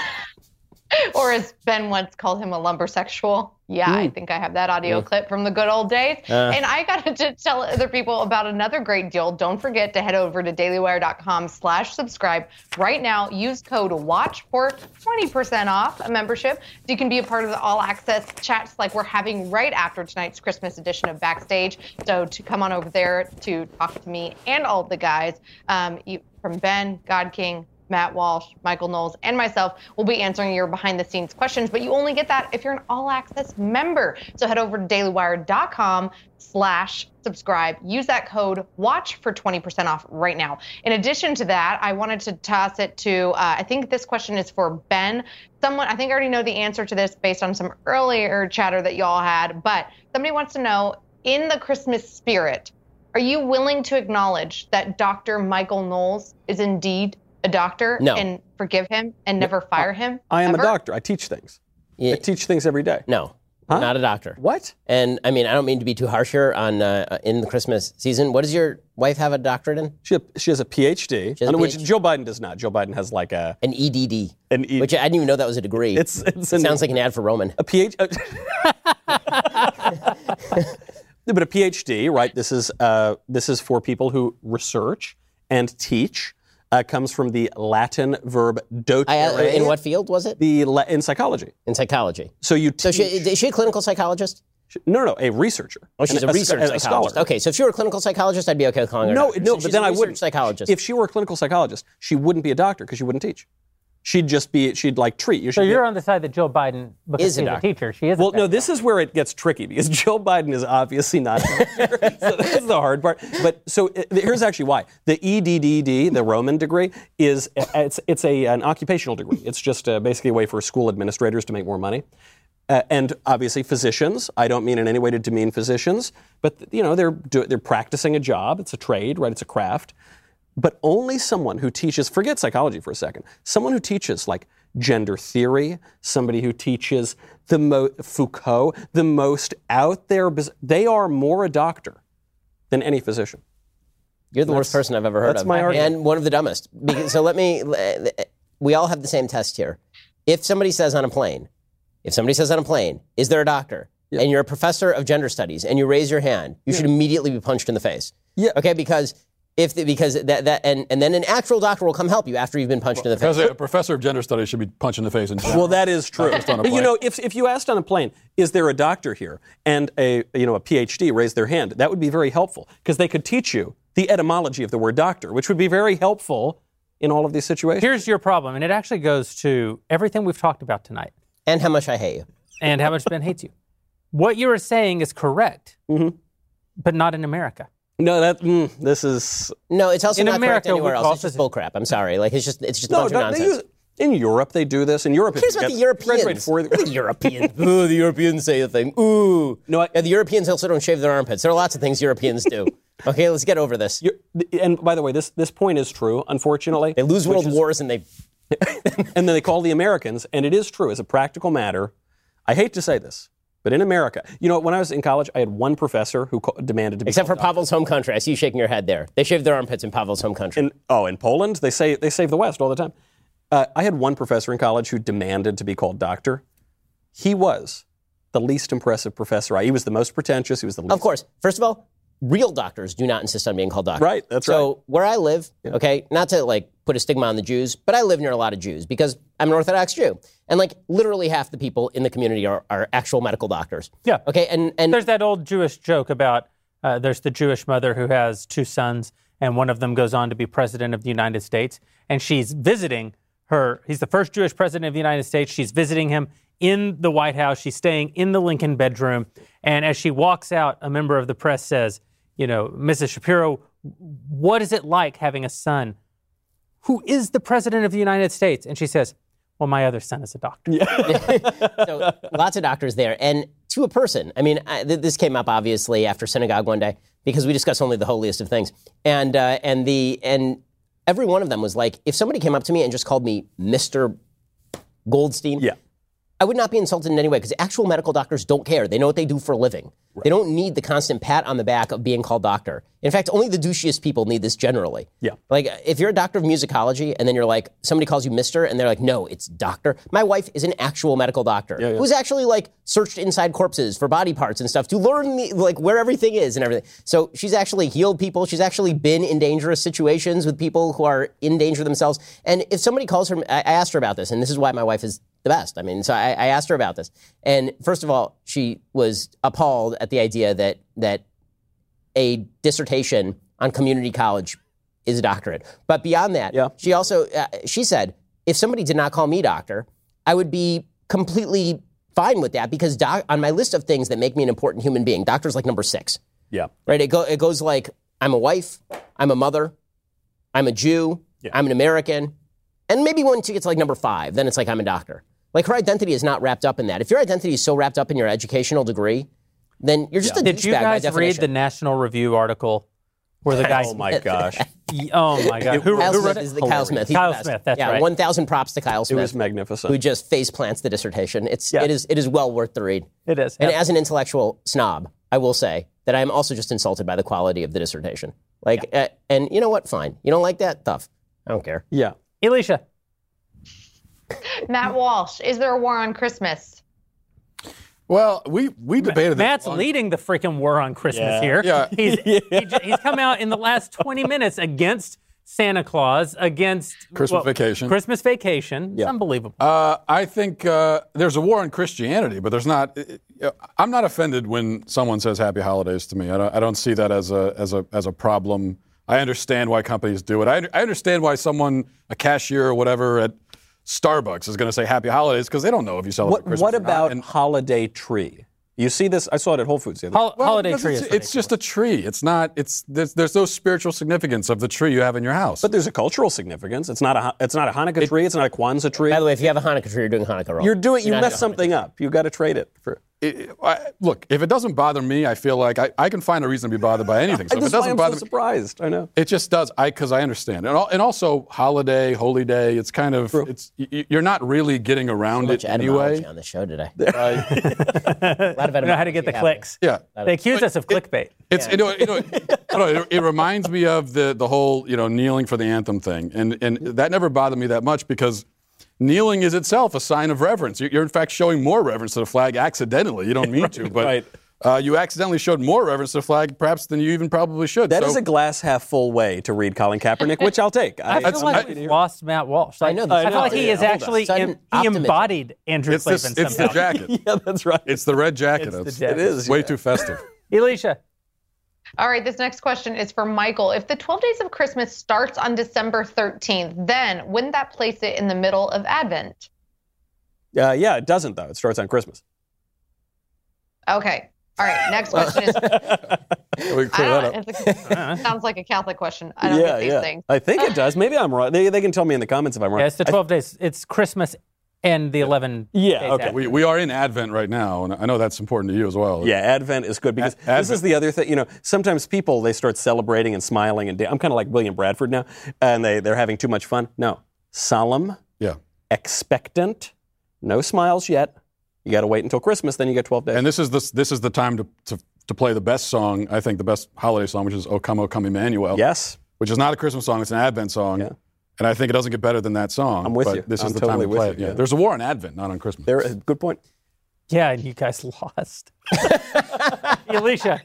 or as Ben once called him, a lumbersexual. Yeah, I think I have that audio Mm. clip from the good old days. Uh. And I got to tell other people about another great deal. Don't forget to head over to dailywire dot com slash subscribe right now. Use code WATCH for twenty percent off a membership. So you can be a part of the all access chats like we're having right after tonight's Christmas edition of Backstage. So to come on over there to talk to me and all of the guys, um, you, from Ben, God King, Matt Walsh, Michael Knowles, and myself will be answering your behind-the-scenes questions, but you only get that if you're an all-access member. So head over to dailywire dot com slash subscribe. Use that code WATCH for twenty percent off right now. In addition to that, I wanted to toss it to, uh, I think this question is for Ben. Someone, I think I already know the answer to this based on some earlier chatter that y'all had, but somebody wants to know, in the Christmas spirit, are you willing to acknowledge that Doctor Michael Knowles is indeed a doctor No. and forgive him and never fire him? I am ever? a doctor. I teach things. Yeah. I teach things every day. No, Huh? not a doctor. What? And I mean, I don't mean to be too harsh here on uh, in the Christmas season. What does your wife have a doctorate in? She, she has a P H D, She has a which PhD? Joe Biden does not. Joe Biden has like a An E D D, an E- which I didn't even know that was a degree. It's it's it an- sounds like an ad for Roman. a P H. But a PhD, right? This is uh, this is for people who research and teach. Uh, comes from the Latin verb dotere. I, in what field was it? The in psychology. In psychology. So you. So she, is she a clinical psychologist? No, no, a researcher. Oh, she's a, a research a, a psychologist. scholar. Okay, so if she were a clinical psychologist, I'd be okay with calling her. No, doctor. no, She's but then a I wouldn't. Psychologist. If she were a clinical psychologist, she wouldn't be a doctor because she wouldn't teach. She'd just be, she'd like treat. You so you're be, on the side that Jill Biden, because is a she's a, doctor. teacher, she is Well, a no, this is where it gets tricky because Jill Biden is obviously not a doctor. So that's the hard part. But so uh, here's actually why. The E D D D, the Roman degree, is it's it's a an occupational degree. It's just uh, basically a way for school administrators to make more money. Uh, and obviously physicians, I don't mean in any way to demean physicians, but you know, they're do, they're practicing a job. It's a trade, right? It's a craft. But only someone who teaches, forget psychology for a second, someone who teaches like gender theory, somebody who teaches the mo- Foucault, the most out there, they are more a doctor than any physician. You're the that's, worst person I've ever heard that's of. My argument. And one of the dumbest. Because, so let me, we all have the same test here. If somebody says on a plane, if somebody says on a plane, is there a doctor? Yeah. And you're a professor of gender studies and you raise your hand, you yeah. should immediately be punched in the face. Yeah. Okay, because if the, because that that and, and then an actual doctor will come help you after you've been punched well, in the face. Because a professor of gender studies should be punched in the face in general. Well, that is true. But you know, if if you asked on a plane, is there a doctor here, and a you know a PhD raised their hand, that would be very helpful because they could teach you the etymology of the word doctor, which would be very helpful in all of these situations. Here's your problem, and it actually goes to everything we've talked about tonight. And how much I hate you. And how much Ben hates you. What you are saying is correct, mm-hmm. but not in America. No, that mm, this is no. It's also in not America, correct anywhere else. It's just bullcrap. I'm sorry. Like it's just it's just a no, bunch no, of nonsense. Use, in Europe, they do this. In Europe, who cares about the Europeans? For the, the Europeans. Ooh, the Europeans say a thing. Ooh, no. I, yeah, the Europeans also don't shave their armpits. There are lots of things Europeans do. Okay, let's get over this. And by the way, this this point is true. Unfortunately, they lose world is, wars and they and then they call the Americans. And it is true as a practical matter. I hate to say this. But in America, you know, when I was in college, I had one professor who co- demanded to be except for doctor. Pavel's home country. I see you shaking your head there. They shave their armpits in Pavel's home country. In, oh, in Poland, they say they save the West all the time. Uh, I had one professor in college who demanded to be called doctor. He was the least impressive professor. He was the most pretentious. He was the least. Of course. First of all, real doctors do not insist on being called doctor. Right. That's so right. So where I live, yeah. okay, not to like put a stigma on the Jews, but I live near a lot of Jews because I'm an Orthodox Jew. And like literally half the people in the community are, are actual medical doctors. Yeah. Okay. And, and there's that old Jewish joke about uh, there's the Jewish mother who has two sons and one of them goes on to be president of the United States. And she's visiting her. He's the first Jewish president of the United States. She's visiting him in the White House. She's staying in the Lincoln bedroom. And as she walks out, a member of the press says, you know, Missus Shapiro, what is it like having a son who is the president of the United States? And she says, well, my other son is a doctor. Yeah. So lots of doctors there. And to a person, I mean, I, th- this came up obviously after synagogue one day because we discuss only the holiest of things. And uh, and the and every one of them was like, if somebody came up to me and just called me Mister Goldstein, yeah. I would not be insulted in any way because actual medical doctors don't care. They know what they do for a living. Right. They don't need the constant pat on the back of being called doctor. In fact, only the douchiest people need this generally. Yeah. Like, if you're a doctor of musicology and then you're like, somebody calls you mister and they're like, no, it's doctor. My wife is an actual medical doctor yeah, yeah. who's actually like searched inside corpses for body parts and stuff to learn the, like where everything is and everything. So she's actually healed people. She's actually been in dangerous situations with people who are in danger themselves. And if somebody calls her, I, I asked her about this, and this is why my wife is the best. I mean, so I, I asked her about this. And first of all, she was appalled at the idea that that a dissertation on community college is a doctorate. But beyond that, yeah. she also, uh, she said, if somebody did not call me doctor, I would be completely fine with that because doc- on my list of things that make me an important human being, doctor's like number six. Yeah. Right? It, go- it goes like, I'm a wife, I'm a mother, I'm a Jew, yeah. I'm an American, and maybe once you get to like number five, then it's like I'm a doctor. Like her identity is not wrapped up in that. If your identity is so wrapped up in your educational degree, then you're just yeah. a Did you guys read the National Review article where the guy? Oh my gosh! Oh my god! Who, Kyle who Smith wrote it? is the Kyle Smith. He's Kyle the best. Smith. That's yeah, right. One thousand props to Kyle Smith. It was magnificent. Who just face plants the dissertation. It's yeah. it is it is well worth the read. It is. And yeah. as an intellectual snob, I will say that I am also just insulted by the quality of the dissertation. Like, yeah. uh, and you know what? Fine. You don't like that? Tough. I don't care. Yeah. Alicia. Matt Walsh, is there a war on Christmas? Well, we we debated this Matt's long- leading the freaking war on Christmas Yeah. here. Yeah. He's, he j- he's come out in the last twenty minutes against Santa Claus, against Christmas well, Vacation. Christmas Vacation. It's unbelievable. Uh, I think uh, there's a war on Christianity, but there's not. Uh, I'm not offended when someone says Happy Holidays to me. I don't, I don't see that as a as a as a problem. I understand why companies do it. I, I understand why someone, a cashier or whatever at Starbucks, is going to say Happy Holidays because they don't know if you celebrate What, Christmas. what or not. about And- holiday tree? You see this? I saw it at Whole Foods the other Hol- day. Well, holiday because tree it's, is it's just a tree. It's not. It's there's, there's no spiritual significance of the tree you have in your house. But there's a cultural significance. It's not a it's not a Hanukkah tree. It's not a Kwanzaa tree. By the way, if you have a Hanukkah tree, you're doing Hanukkah wrong. You're doing you You're not messed doing something up. You got to trade it for. It- I, look, if it doesn't bother me, I feel like I, I can find a reason to be bothered by anything. So if it That's why doesn't I'm bother so me, surprised. I know. it just does. I because I understand, and, al- and also holiday, holy day. It's kind of it's y- you're not really getting around So much it anyway. etymology on the show today. We know how to get the clicks. Yeah. They accuse us of clickbait. It's you know, you know, you know, it, it reminds me of the the whole you know kneeling for the anthem thing, and and that never bothered me that much because kneeling is itself a sign of reverence. You're, you're in fact showing more reverence to the flag accidentally. You don't mean to, but Right. uh, you accidentally showed more reverence to the flag perhaps than you even probably should. That So- is a glass half full way to read Colin Kaepernick, which I'll take. I feel like we've lost Matt Walsh. I know this- I feel I like know, he yeah, is hold on. actually Sudden em- he optimism. embodied Andrew It's, this, Klavan it's the somehow. jacket. yeah, that's right. It's the red jacket. It's the It's- jacket. It is. way yeah. too festive. Elisha. All right, this next question is for Michael. If the twelve Days of Christmas starts on December thirteenth, then wouldn't that place it in the middle of Advent? Uh, yeah, it doesn't though. It starts on Christmas. Okay. All right, next question is. We can I clear that don't, up. it's a, sounds like a Catholic question. I don't yeah, get these yeah. things. I think it does. Maybe I'm wrong. They, they can tell me in the comments if I'm wrong. Yeah, it's the I- twelve days. It's Christmas and the eleven Yeah, days okay. after. We, we are in Advent right now, and I know that's important to you as well. Yeah, Advent is good because A- this Advent. is the other thing. You know, sometimes people they start celebrating and smiling, and da- I'm kind of like William Bradford now, and they they're having too much fun. No, solemn, Yeah. expectant, no smiles yet. You got to wait until Christmas, then you get twelve days. And this is the, this is the time to, to to play the best song, I think the best holiday song, which is O Come, O Come Emmanuel. Yes. Which is not a Christmas song, it's an Advent song. Yeah. And I think it doesn't get better than that song. I'm with but you. This I'm is the totally time to play with it. you, Yeah. yeah. There's a war on Advent, not on Christmas. There, good point. Yeah, and you guys lost. Alicia.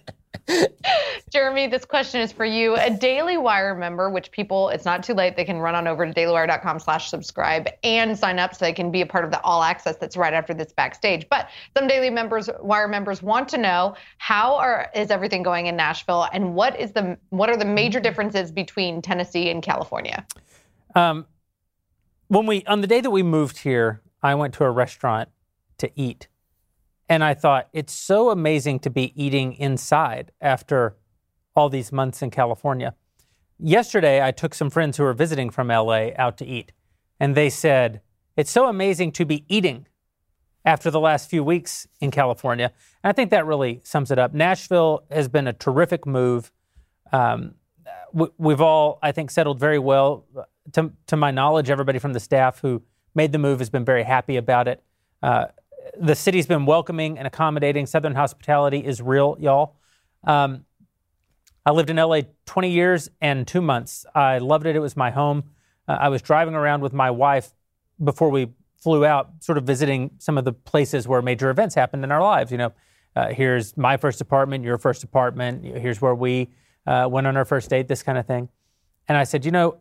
Jeremy, this question is for you. A Daily Wire member, which people, it's not too late, they can run on over to dailywire.com slash subscribe and sign up so they can be a part of the all access that's right after this backstage. But some Daily members, Wire members want to know how are, is everything going in Nashville and what is the what are the major differences between Tennessee and California? Um, when we on the day that we moved here, I went to a restaurant to eat. And I thought, it's so amazing to be eating inside after all these months in California. Yesterday, I took some friends who were visiting from L A out to eat. And they said, it's so amazing to be eating after the last few weeks in California. And I think that really sums it up. Nashville has been a terrific move. Um, we, we've all, I think, settled very well. To, to my knowledge, everybody from the staff who made the move has been very happy about it. Uh, The city's been welcoming and accommodating. Southern hospitality is real, y'all. Um, I lived in L A twenty years and two months. I loved it. It was my home. Uh, I was driving around with my wife before we flew out, sort of visiting some of the places where major events happened in our lives. You know, uh, here's my first apartment, your first apartment. Here's where we uh, went on our first date, this kind of thing. And I said, you know,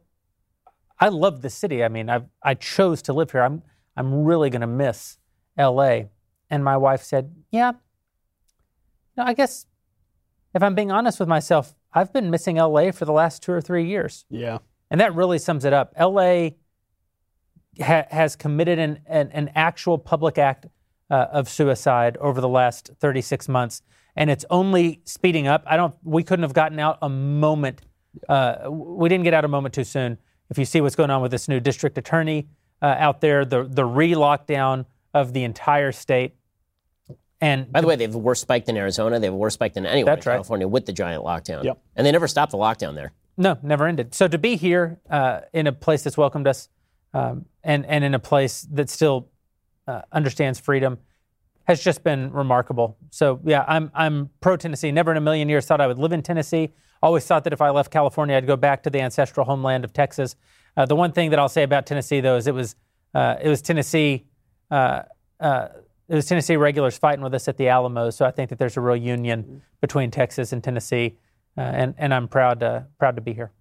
I love this city. I mean, I I chose to live here. I'm I'm really going to miss L A. And my wife said, yeah, no, I guess if I'm being honest with myself, I've been missing L A for the last two or three years. Yeah. And that really sums it up. L A ha- has committed an, an, an actual public act uh, of suicide over the last thirty-six months. And it's only speeding up. I don't, we couldn't have gotten out a moment. Uh, we didn't get out a moment too soon. If you see what's going on with this new district attorney uh, out there, the, the re-lockdown of the entire state. And by the way, they have a worse spike than Arizona. They have a worse spike than anywhere in That's right. California with the giant lockdown. Yep. And they never stopped the lockdown there. No, never ended. So to be here uh, in a place that's welcomed us um, and, and in a place that still uh, understands freedom has just been remarkable. So yeah, I'm I'm pro Tennessee. Never in a million years thought I would live in Tennessee. Always thought that if I left California, I'd go back to the ancestral homeland of Texas. Uh, the one thing that I'll say about Tennessee, though, is it was uh, it was Tennessee. Uh, uh, it was Tennessee regulars fighting with us at the Alamo, so I think that there's a real union between Texas and Tennessee, uh, and and I'm proud to proud to be here.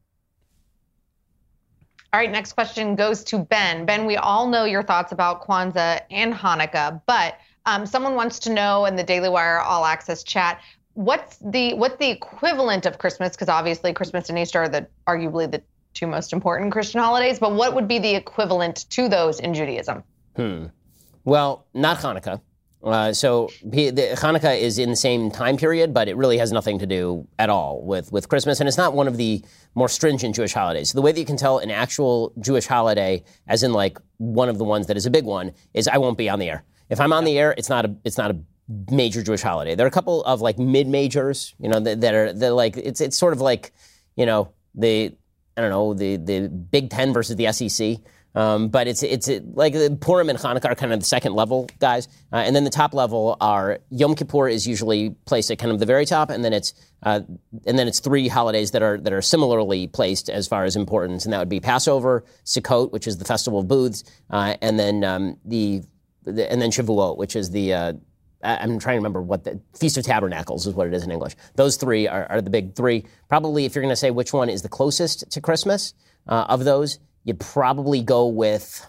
All right, next question goes to Ben. Ben, we all know your thoughts about Kwanzaa and Hanukkah, but um, someone wants to know in the Daily Wire All Access chat, what's the what's the equivalent of Christmas? Because obviously Christmas and Easter are the arguably the two most important Christian holidays, but what would be the equivalent to those in Judaism? Hmm. Well, not Hanukkah. Uh, so the, Hanukkah is in the same time period, but it really has nothing to do at all with, with Christmas, and it's not one of the more stringent Jewish holidays. So the way that you can tell an actual Jewish holiday, as in like one of the ones that is a big one, is I won't be on the air. If I'm on the air, it's not a it's not a major Jewish holiday. There are a couple of like mid majors, you know, that, that are that like it's it's sort of like, you know, the I don't know the the Big Ten versus the S E C. Um, but it's it's it, like Purim and Hanukkah are kind of the second level guys, uh, and then the top level are Yom Kippur is usually placed at kind of the very top, and then it's uh, and then it's three holidays that are that are similarly placed as far as importance, and that would be Passover, Sukkot, which is the festival of booths, uh, and then um, the, the and then Shavuot, which is the uh, I'm trying to remember what the Feast of Tabernacles is what it is in English. Those three are, are the big three. Probably, if you're going to say which one is the closest to Christmas uh, of those, you'd probably go with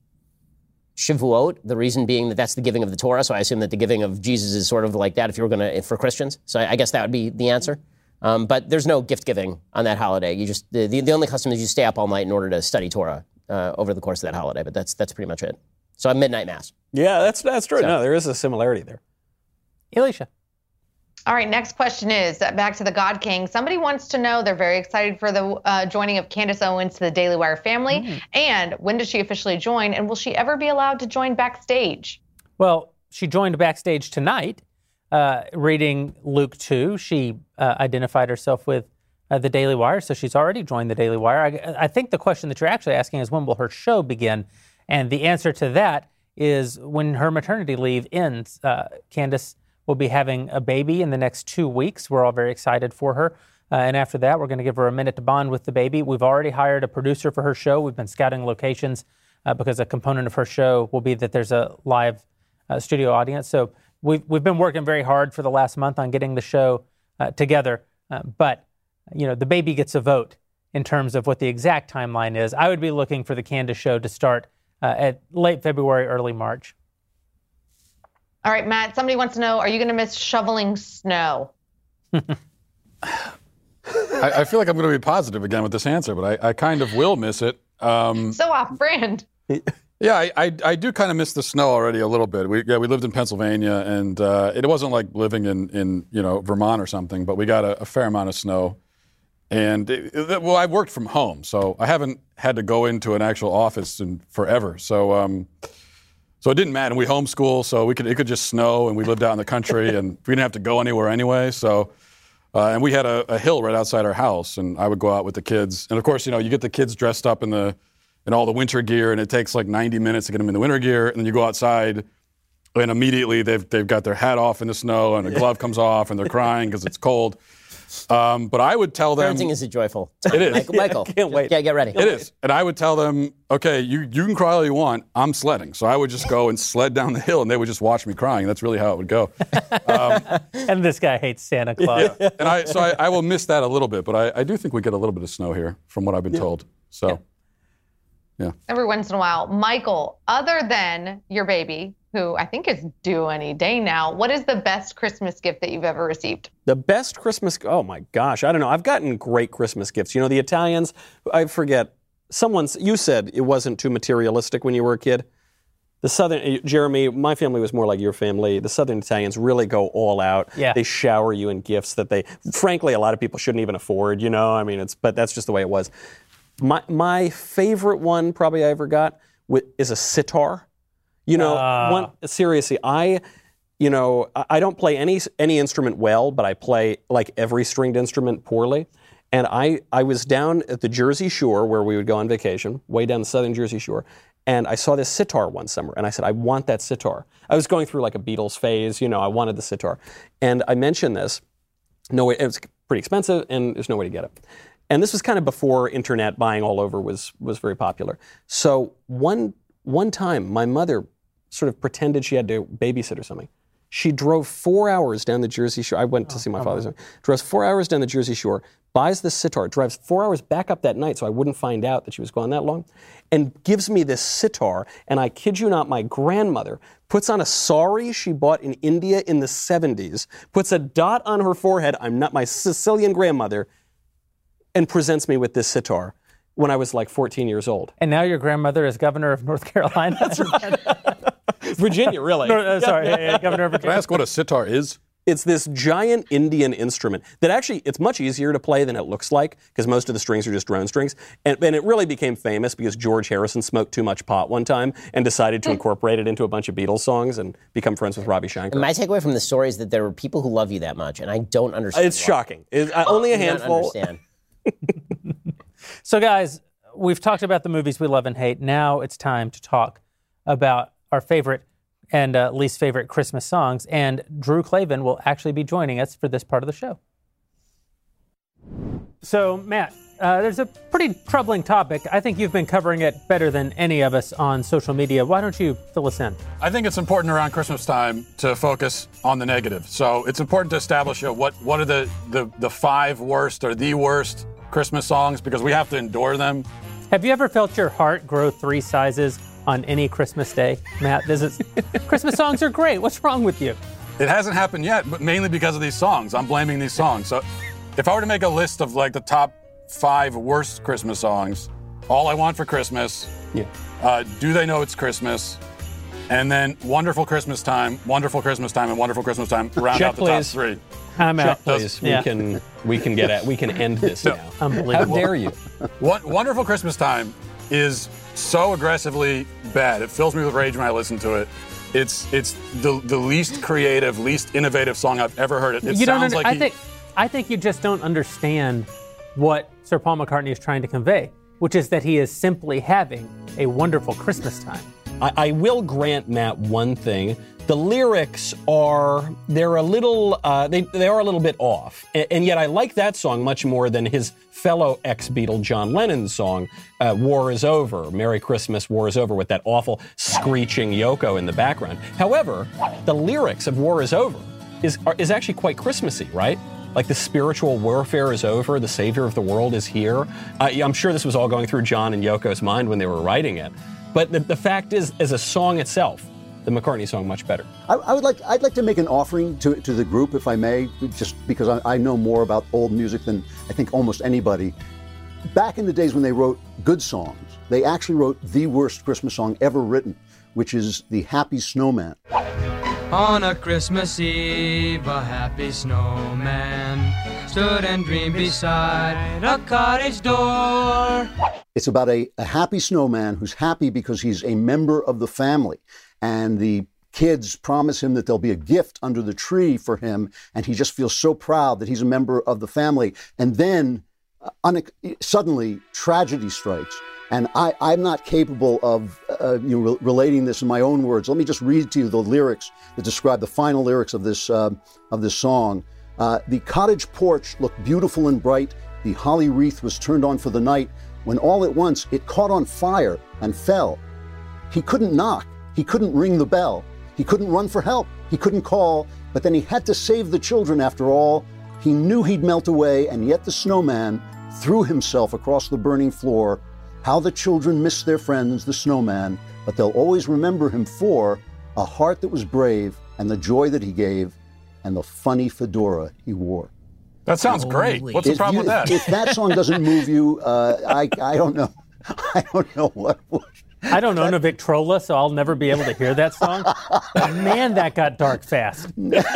Shavuot, the reason being that that's the giving of the Torah, so I assume that the giving of Jesus is sort of like that if you were going to, for Christians. So I guess that would be the answer. Um, but there's no gift giving on that holiday. You just the, the only custom is you stay up all night in order to study Torah uh, over the course of that holiday, but that's that's pretty much it. So a midnight mass. Yeah, that's that's true. So, no, there is a similarity there. Elisha. All right, next question is uh, back to the God King. Somebody wants to know, they're very excited for the uh, joining of Candace Owens to the Daily Wire family. Mm. And when does she officially join? And will she ever be allowed to join backstage? Well, she joined backstage tonight, uh, reading Luke two. She uh, identified herself with uh, the Daily Wire, so she's already joined the Daily Wire. I, I think the question that you're actually asking is when will her show begin? And the answer to that is when her maternity leave ends. Uh, Candace will be having a baby in the next two weeks. We're all very excited for her. Uh, and after that, we're going to give her a minute to bond with the baby. We've already hired a producer for her show. We've been scouting locations uh, because a component of her show will be that there's a live uh, studio audience. So we've, we've been working very hard for the last month on getting the show uh, together. Uh, but, you know, the baby gets a vote in terms of what the exact timeline is. I would be looking for the Candace show to start uh, at late February, early March. All right, Matt, somebody wants to know, are you going to miss shoveling snow? I, I feel like I'm going to be positive again with this answer, but I, I kind of will miss it. Um, so off-brand. Yeah, I, I, I do kind of miss the snow already a little bit. We yeah, we lived in Pennsylvania, and uh, it wasn't like living in, in you know Vermont or something, but we got a, a fair amount of snow. And, it, it, well, I've worked from home, so I haven't had to go into an actual office in forever. So... Um, So it didn't matter. We homeschool, so we could it could just snow, and we lived out in the country, and we didn't have to go anywhere anyway. So, uh, and we had a, a hill right outside our house, and I would go out with the kids. And of course, you know, you get the kids dressed up in the in all the winter gear, and it takes like ninety minutes to get them in the winter gear, and then you go outside, and immediately they've they've got their hat off in the snow, and the glove comes off, and they're crying because it's cold. Um, but I would tell them... Parenting is a joyful time. It is. Michael, Michael can't wait. Yeah, get ready. It is. And I would tell them, okay, you, you can cry all you want. I'm sledding. So I would just go and sled down the hill, and they would just watch me crying. That's really how it would go. Um, and this guy hates Santa Claus. Yeah. And I, so I, I will miss that a little bit, but I, I do think we get a little bit of snow here from what I've been yeah. told. So, yeah. yeah. Every once in a while. Michael, other than your baby, who I think is due any day now, what is the best Christmas gift that you've ever received? The best Christmas, oh my gosh, I don't know. I've gotten great Christmas gifts. You know, the Italians, I forget, someone's, you said it wasn't too materialistic when you were a kid. The Southern, Jeremy, my family was more like your family. The Southern Italians really go all out. Yeah. They shower you in gifts that they, frankly, a lot of people shouldn't even afford, you know? I mean, it's, but that's just the way it was. My, my favorite one probably I ever got is a sitar. You know, uh. one, seriously, I, you know, I don't play any any instrument well, but I play like every stringed instrument poorly. And I, I was down at the Jersey Shore where we would go on vacation, way down the southern Jersey Shore, and I saw this sitar one summer, and I said, I want that sitar. I was going through like a Beatles phase, you know, I wanted the sitar. And I mentioned this. No way, it was pretty expensive, and there's no way to get it. And this was kind of before internet buying all over was was very popular. So one one time, my mother sort of pretended she had to babysit or something. She drove four hours down the Jersey Shore. I went to oh, see my father's. Drove four hours down the Jersey Shore, buys the sitar, drives four hours back up that night so I wouldn't find out that she was gone that long, and gives me this sitar. And I kid you not, my grandmother puts on a sari she bought in India in the seventies, puts a dot on her forehead, I'm not my Sicilian grandmother, and presents me with this sitar when I was like fourteen years old. And now your grandmother is governor of North Carolina? That's right. Virginia, really. No, uh, sorry, yeah, yeah, governor of Virginia. Can I ask what a sitar is? It's this giant Indian instrument that actually, it's much easier to play than it looks like because most of the strings are just drone strings. And, and it really became famous because George Harrison smoked too much pot one time and decided to incorporate it into a bunch of Beatles songs and become friends with Ravi Shankar. My takeaway from the story is that there were people who love you that much, and I don't understand It's why. shocking. It's, uh, only a I don't handful. understand. So, guys, we've talked about the movies we love and hate. Now it's time to talk about our favorite and uh, least favorite Christmas songs. And Drew Klavan will actually be joining us for this part of the show. So, Matt, uh, there's a pretty troubling topic. I think you've been covering it better than any of us on social media. Why don't you fill us in? I think it's important around Christmas time to focus on the negative. So it's important to establish uh, what, what are the, the, the five worst or the worst Christmas songs, because we have to endure them. Have you ever felt your heart grow three sizes on any Christmas day, Matt? This is, Christmas songs are great. What's wrong with you? It hasn't happened yet, but mainly because of these songs. I'm blaming these songs. So if I were to make a list of like the top five worst Christmas songs, All I Want for Christmas, yeah. uh, Do They Know It's Christmas, and then Wonderful Christmas Time, Wonderful Christmas Time, and Wonderful Christmas Time round Check, out the please. top three. I'm out. Check, please. We Yeah. can we can get at we can end this No. now. Unbelievable. How dare you? Won- Wonderful Christmas Time is so aggressively bad. It fills me with rage when I listen to it. It's it's the the least creative, least innovative song I've ever heard. It, it you don't sounds under, like I he, think I think you just don't understand what Sir Paul McCartney is trying to convey, which is that he is simply having a wonderful Christmas time. I, I will grant Matt one thing. The lyrics are, they're a little, uh, they, they are a little bit off. And, and yet I like that song much more than his fellow ex-Beatle John Lennon's song, uh, War is Over, Merry Christmas, War is Over, with that awful screeching Yoko in the background. However, the lyrics of War is Over is, are, is actually quite Christmassy, right? Like the spiritual warfare is over, the savior of the world is here. Uh, I'm sure this was all going through John and Yoko's mind when they were writing it. But the, the fact is, as a song itself, the McCartney song much better. I, I would like I'd like to make an offering to to the group, if I may, just because I, I know more about old music than I think almost anybody. Back in the days when they wrote good songs, they actually wrote the worst Christmas song ever written, which is The Happy Snowman. On a Christmas Eve, a happy snowman stood and dreamed beside a cottage door. It's about a, a happy snowman who's happy because he's a member of the family. And the kids promise him that there'll be a gift under the tree for him. And he just feels so proud that he's a member of the family. And then uh, un- suddenly tragedy strikes. And I, I'm not capable of uh, you know, re- relating this in my own words. Let me just read to you the lyrics that describe the final lyrics of this, uh, of this song. Uh, the cottage porch looked beautiful and bright. The holly wreath was turned on for the night, when all at once it caught on fire and fell. He couldn't knock. He couldn't ring the bell. He couldn't run for help. He couldn't call. But then he had to save the children after all. He knew he'd melt away, and yet the snowman threw himself across the burning floor. How the children miss their friends, the snowman, but they'll always remember him for a heart that was brave, and the joy that he gave, and the funny fedora he wore. That sounds great. What's the If problem you- with that? If that song doesn't move you, uh, I I don't know. I don't know what would. I don't own a Victrola, so I'll never be able to hear that song. But man, that got dark fast.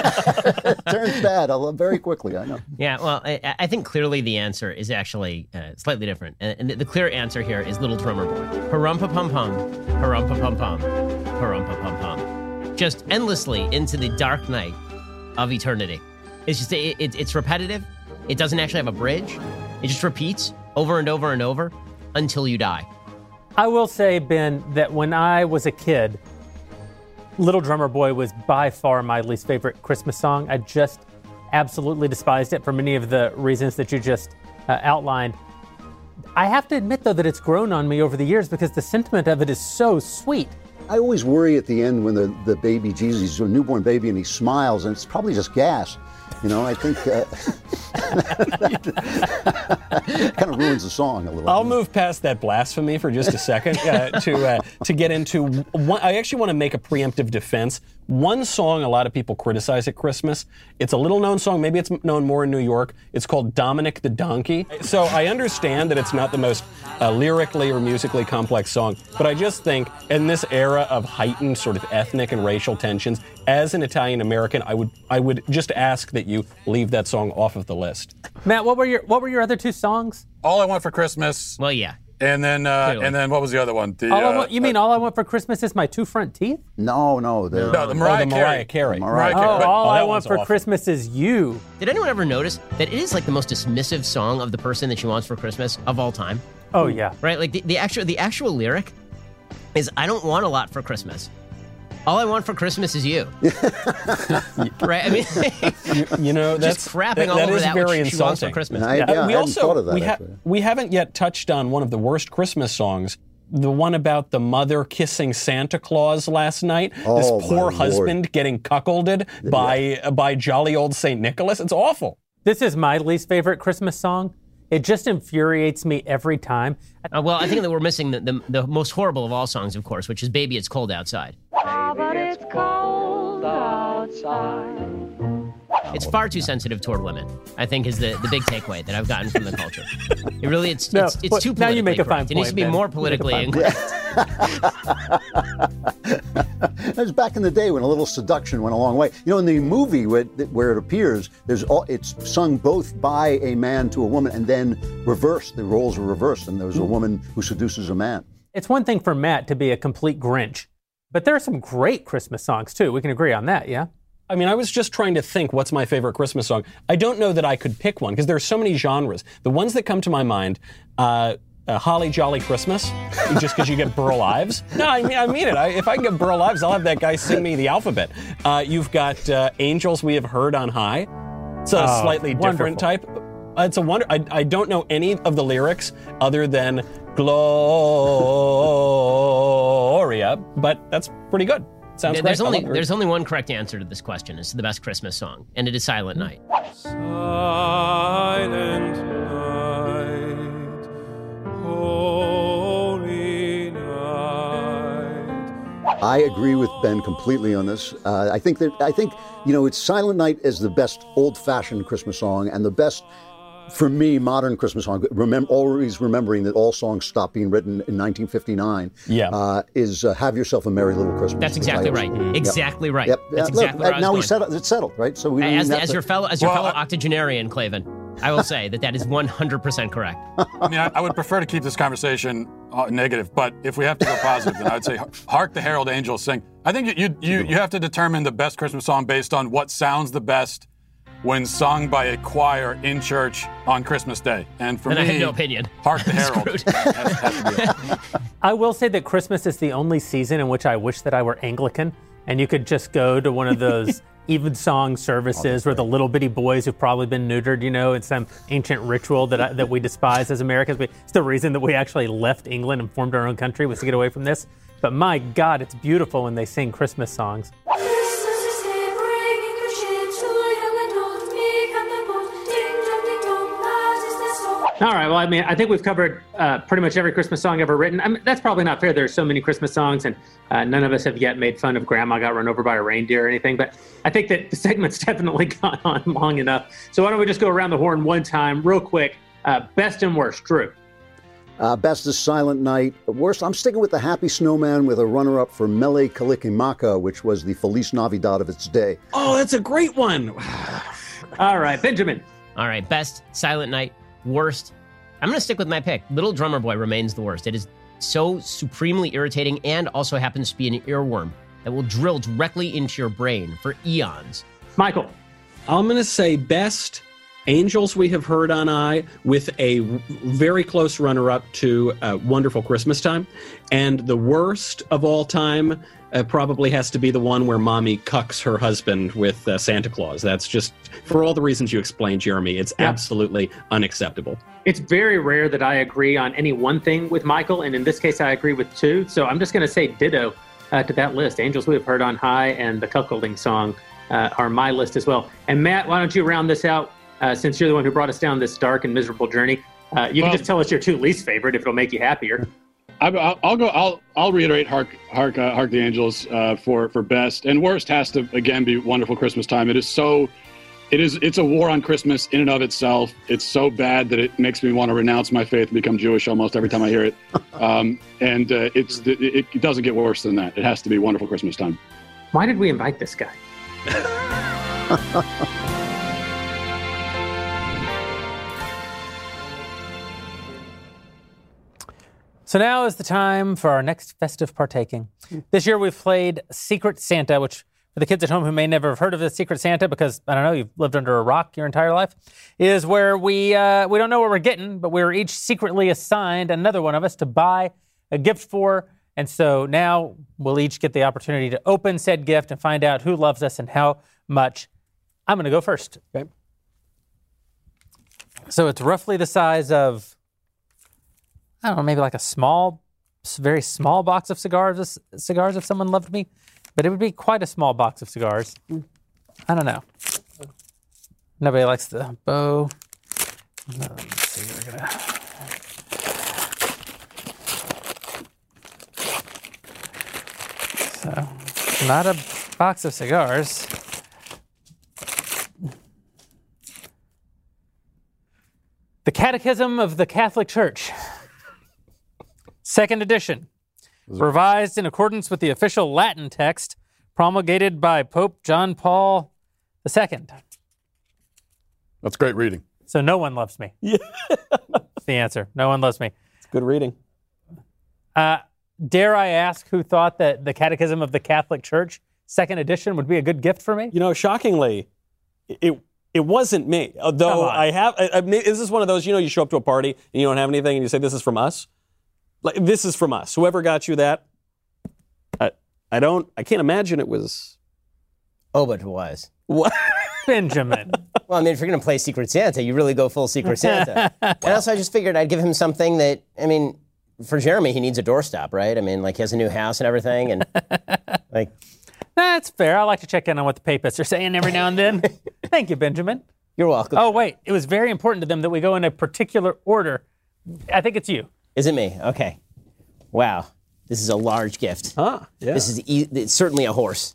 Turns bad uh, very quickly, I know. Yeah, well, I, I think clearly the answer is actually uh, slightly different. And, and the clear answer here is Little Drummer Boy. Harumpa-pum-pum, harumpa-pum-pum, harumpa-pum-pum. Just endlessly into the dark night of eternity. It's just, it, it, it's repetitive. It doesn't actually have a bridge. It just repeats over and over and over until you die. I will say, Ben, that when I was a kid, Little Drummer Boy was by far my least favorite Christmas song. I just absolutely despised it for many of the reasons that you just uh, outlined. I have to admit, though, that it's grown on me over the years because the sentiment of it is so sweet. I always worry at the end when the, the baby Jesus, he's a newborn baby and he smiles, and it's probably just gas. You know, I think uh, kind of ruins the song a little. I'll move past that blasphemy for just a second uh, to uh, to get into one. I actually want to make a preemptive defense. One song a lot of people criticize at Christmas. It's a little-known song. Maybe it's known more in New York. It's called Dominic the Donkey. So I understand that it's not the most uh, lyrically or musically complex song, but I just think in this era of heightened sort of ethnic and racial tensions, as an Italian American, I would I would just ask that you leave that song off of the list. Matt, what were your what were your other two songs? All I Want for Christmas. Well, yeah. And then, uh, and then, what was the other one? The, all I uh, want, you mean All I Want for Christmas is My Two Front Teeth? No, no. The, no, the Mariah, oh, the Mariah Carey. Carey. Mariah Carey. Oh, But, All oh, I that Want one's for awful. Christmas is You. Did anyone ever notice that it is like the most dismissive song of the person that she wants for Christmas of all time? Oh, yeah. Right? Like the, the actual the actual lyric is, I don't want a lot for Christmas. All I want for Christmas is you. Right? I mean, you, you know, that's just crapping that, all that over is that very which she wants for insulting. Christmas. I, yeah, Uh, we I hadn't also thought of that, we, ha- actually. we haven't yet touched on one of the worst Christmas songs, the one about the mother kissing Santa Claus last night. Oh, this my poor Lord. husband getting cuckolded by uh, by jolly old Saint Nicholas. It's awful. This is my least favorite Christmas song. It just infuriates me every time. Uh, well, I think that we're missing the, the, the most horrible of all songs, of course, which is Baby It's Cold Outside. But it's cold outside. It's far too sensitive toward women, I think, is the, the big takeaway that I've gotten from the culture. It really, it's No, it's, it's but too now politically you make a correct. fine It needs to be point, more Ben. You make a politically fine incorrect. That was back in the day when a little seduction went a long way. You know, in the movie where, where it appears, there's all, it's sung both by a man to a woman and then reversed. The roles are reversed, and there's a woman who seduces a man. It's one thing for Matt to be a complete Grinch, but there are some great Christmas songs, too. We can agree on that, yeah? I mean, I was just trying to think what's my favorite Christmas song. I don't know that I could pick one because there are so many genres. The ones that come to my mind, uh, uh, Holly Jolly Christmas, just because you get Burl Ives. No, I mean, I mean it. I, if I can get Burl Ives, I'll have that guy sing me the alphabet. Uh, you've got uh, Angels We Have Heard on High. It's a Oh, slightly different type. Uh, it's a wonder. I, I don't know any of the lyrics other than Gloria, but that's pretty good. Sounds There- great. There's I only love it. there's only one correct answer to this question. It's the best Christmas song, and it is Silent Night. Silent night, holy night. I agree with Ben completely on this. Uh, I think that I think you know it's Silent Night is the best old-fashioned Christmas song and the best, for me, modern Christmas song. Remember, always remembering that all songs stopped being written in nineteen fifty-nine. Yeah, uh, is uh, "Have Yourself a Merry Little Christmas." That's exactly right. Yep. Exactly right. Yep. That's Yeah, look, exactly where I was now we going. settled, it's settled, right? So we don't As, even have as to- your fellow as your Well, fellow I- octogenarian, Clavin, I will say that that is one hundred percent correct. I mean, I, I would prefer to keep this conversation uh, negative, but if we have to go positive, then I would say, "Hark the Herald Angels Sing." I think you, you you you have to determine the best Christmas song based on what sounds the best when sung by a choir in church on Christmas Day. And for And me, I have no opinion. "Hark the Herald." has- has to be it. I will say that Christmas is the only season in which I wish that I were Anglican and you could just go to one of those evensong services where the little bitty boys who've probably been neutered, you know, it's some ancient ritual that I, that we despise as Americans. We, it's the reason that we actually left England and formed our own country was to get away from this. But my God, it's beautiful when they sing Christmas songs. All right. Well, I mean, I think we've covered uh, pretty much every Christmas song ever written. I mean, that's probably not fair. There's so many Christmas songs, and uh, none of us have yet made fun of Grandma got run over by a reindeer or anything. But I think that the segment's definitely gone on long enough. So why don't we just go around the horn one time, real quick? Uh, best and worst, Drew. Uh, best is Silent Night. Worst, I'm sticking with the Happy Snowman with a runner-up for Mele Kalikimaka, which was the Feliz Navidad of its day. Oh, that's a great one. All right, Benjamin. All right, best Silent Night. Worst, I'm going to stick with my pick. Little Drummer Boy remains the worst. It is so supremely irritating and also happens to be an earworm that will drill directly into your brain for eons. Michael. I'm going to say best Angels We Have Heard on High with a very close runner-up to uh, Wonderful Christmas Time. And the worst of all time uh, probably has to be the one where mommy cucks her husband with uh, Santa Claus. That's just, for all the reasons you explained, Jeremy, it's Yeah. absolutely unacceptable. It's very rare that I agree on any one thing with Michael, and in this case, I agree with two. So I'm just going to say ditto. uh, to that list. Angels We Have Heard on High and the Cuckolding Song uh, are my list as well. And Matt, why don't you round this out, uh, since you're the one who brought us down this dark and miserable journey. Uh, you Well- can just tell us your two least favorite if it'll make you happier. I, I'll, I'll go. I'll I'll reiterate "Hark Hark uh, Hark the Angels" uh, for for best, and worst has to again be "Wonderful Christmas Time." It is so, it is it's a war on Christmas in and of itself. It's so bad that it makes me want to renounce my faith and become Jewish almost every time I hear it. Um, and uh, it's it, it doesn't get worse than that. It has to be "Wonderful Christmas Time." Why did we invite this guy? So now is the time for our next festive partaking. This year we've played Secret Santa, which for the kids at home who may never have heard of the Secret Santa because, I don't know, you've lived under a rock your entire life, is where we uh, we don't know what we're getting, but we were each secretly assigned another one of us to buy a gift for. And so now we'll each get the opportunity to open said gift and find out who loves us and how much. I'm going to go first. Okay. So it's roughly the size of, I don't know, maybe like a small, very small box of cigars, cigars if someone loved me. But it would be quite a small box of cigars. I don't know. Nobody likes the bow. No, let's see, we're gonna... So, not a box of cigars. The Catechism of the Catholic Church. Second edition, revised in accordance with the official Latin text promulgated by Pope John Paul the Second. That's great reading. So no one loves me. Yeah. That's the answer. No one loves me. It's good reading. Uh, dare I ask who thought that the Catechism of the Catholic Church, second edition, would be a good gift for me? You know, shockingly, it it wasn't me. Although I have, I, I, this is one of those, you know, you show up to a party and you don't have anything and you say, this is from us. Like, this is from us. Whoever got you that, I, I don't, I can't imagine it was. Oh, but it was. What? Benjamin. Well, I mean, if you're going to play Secret Santa, you really go full Secret Santa. And also, I just figured I'd give him something that, I mean, for Jeremy, he needs a doorstop, right? I mean, like, he has a new house and everything, and, like... That's fair. I like to check in on what the papists are saying every now and then. Thank you, Benjamin. You're welcome. Oh, wait. It was very important to them that we go in a particular order. I think it's you. Is it me? Okay. Wow. This is a large gift. Huh, yeah. This is e- it's certainly a horse.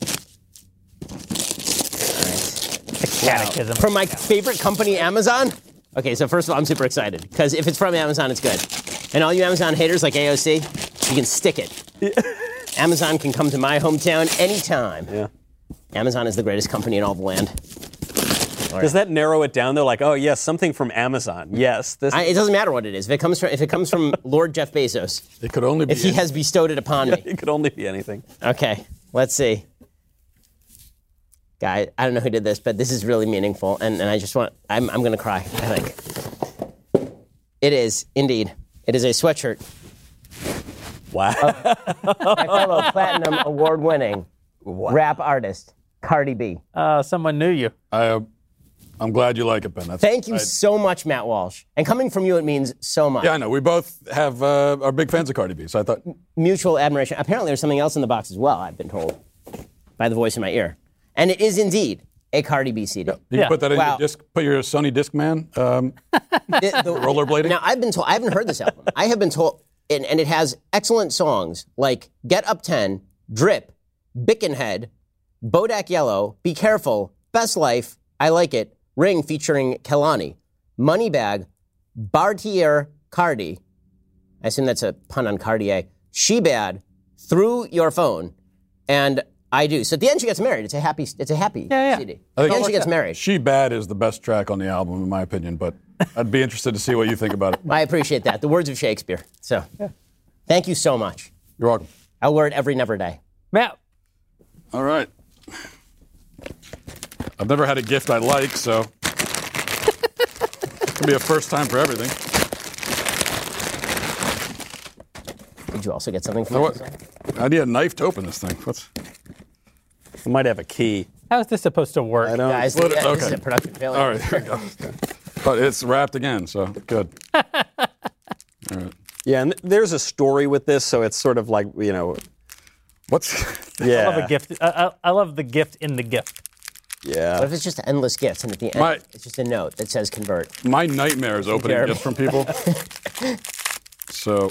Catechism. Wow. From my favorite company, Amazon? Okay, so first of all, I'm super excited, because if it's from Amazon, it's good. And all you Amazon haters like A O C, you can stick it. Amazon can come to my hometown anytime. Yeah. Amazon is the greatest company in all the land. All Does right. that narrow it down? They're like, oh, yes, something from Amazon. Yes. This I, it doesn't matter what it is. If it comes from, if it comes from Lord Jeff Bezos, it could only be if he any- has bestowed it upon me. It could only be anything. Okay, let's see. Guy, I don't know who did this, but this is really meaningful, and, and I just want, I'm, I'm going to cry, I think. It is, indeed. It is a sweatshirt. Wow. My fellow platinum award-winning rap artist, Cardi B. Uh, someone knew you. I, uh, I'm glad you like it, Ben. That's, Thank you I, so much, Matt Walsh. And coming from you, it means so much. Yeah, I know. We both have uh, are big fans of Cardi B, so I thought... Mutual admiration. Apparently there's something else in the box as well, I've been told, by the voice in my ear. And it is indeed a Cardi B C D. Yeah, you can put that in Wow. your disc, put your Sony Discman um, The- the- rollerblading. Now, I've been told, I haven't heard this album. I have been told, and, and it has excellent songs like Get Up ten, Drip, Bickenhead, Bodak Yellow, Be Careful, Best Life, I Like It, Ring featuring Kelani, Moneybag, Bartier Cardi, I assume that's a pun on Cartier, She Bad, Through Your Phone, and I Do. So at the end she gets married. It's a happy, it's a happy Yeah, yeah. C D. I At the think end she gets married. She Bad is the best track on the album, in my opinion, but I'd be interested to see what you think about it. I appreciate that. The words of Shakespeare. So, thank you so much. You're welcome. I'll wear it every never day. Matt. All right. I've never had a gift I like, so it's gonna be a first time for everything. Did you also get something from Now Amazon? what- I need a knife to open this thing. What's? I might have a key. How is this supposed to work? I don't. Guys, What- yeah, this okay. is a production failure. All right, here we go. But it's wrapped again, so good. All right. Yeah, and th- there's a story with this, so it's sort of like, you know, What's? Yeah. I love a gift. I, I, I love the gift in the gift. Yeah. What if it's just endless gifts and at the end My- it's just a note that says convert? My nightmare is opening Jeremy. gifts from people. So,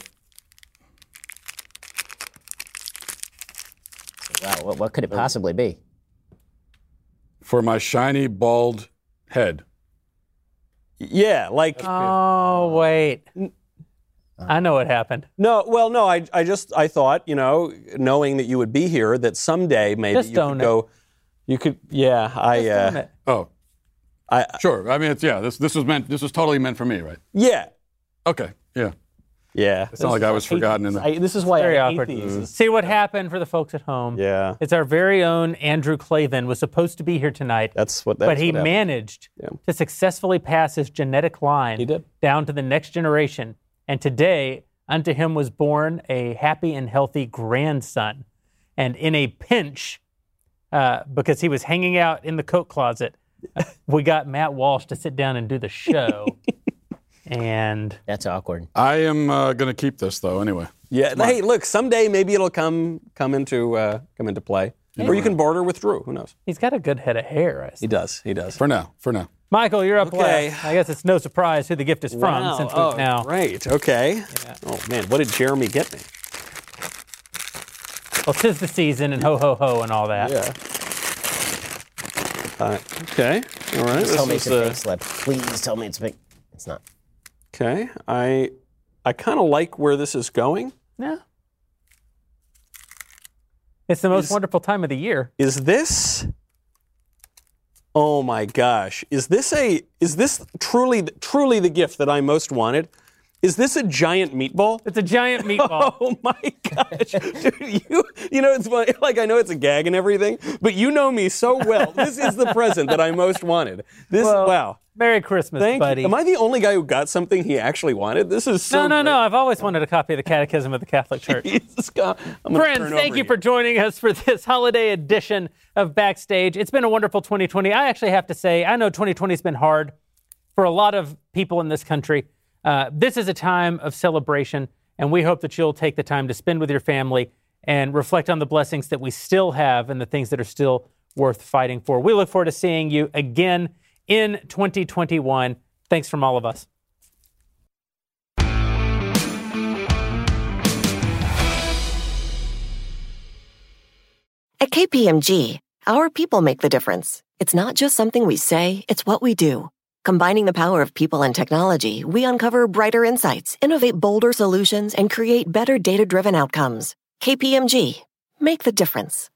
Wow, what, what could it possibly be? for my shiny bald head. Yeah, like. Oh wait, I know what happened. No, well, no, I, I just, I thought, you know, knowing that you would be here, that someday maybe Just you own could it. go, you could, yeah, I, Just own uh, it. Oh, I, sure. I mean, it's yeah. This this was meant. This was totally meant for me, right? yeah, Okay. Yeah. yeah. It's not like I was forgotten in the. I, this is why Very I hate awkward. these. See what happened for the folks at home. Yeah. It's our very own Andrew Clavin was supposed to be here tonight. That's what. That's but he what happened. managed Yeah. to successfully pass his genetic line He did. down to the next generation. And today, unto him was born a happy and healthy grandson. And in a pinch, uh, because he was hanging out in the coat closet, we got Matt Walsh to sit down and do the show. And That's awkward. I am uh, going to keep this though. Anyway. Yeah. Hey, look, someday maybe it'll come come into uh, come into play, or you can barter with Drew. Who knows? he's got a good head of hair. I see. He does. He does. For now. For now. Michael, you're up Okay. last. I guess it's no surprise who the gift is from Wow. since we've Oh, now. great. Okay. Oh man, what did Jeremy get me? Well, 'tis the season and ho ho ho and all that. Yeah. Uh, okay. All right. Please This tell me is, it's a uh, fake slip. Please tell me it's fake. It's not. Okay. I I kind of like where this is going. Yeah. It's the most Is- wonderful time of the year. Is this? Oh my gosh! Is this a? Is this truly truly the gift that I most wanted? Is this a giant meatball? It's a giant meatball. Oh my gosh, dude! You you know it's funny. Like I know it's a gag and everything, but you know me so well. This is the present that I most wanted. This Well, wow. Merry Christmas, Thank buddy. you. Am I the only guy who got something he actually wanted? This is so no, no, great. no. I've always wanted a copy of the Catechism of the Catholic Church. Jesus God. I'm gonna Friends, turn thank over you here. for joining us for this holiday edition of Backstage. It's been a wonderful twenty twenty. I actually have to say, I know twenty twenty has been hard for a lot of people in this country. Uh, this is a time of celebration, and we hope that you'll take the time to spend with your family and reflect on the blessings that we still have and the things that are still worth fighting for. We look forward to seeing you again in twenty twenty-one. Thanks from all of us. At K P M G, our people make the difference. It's not just something we say, it's what we do. Combining the power of people and technology, we uncover brighter insights, innovate bolder solutions, and create better data-driven outcomes. K P M G, make the difference.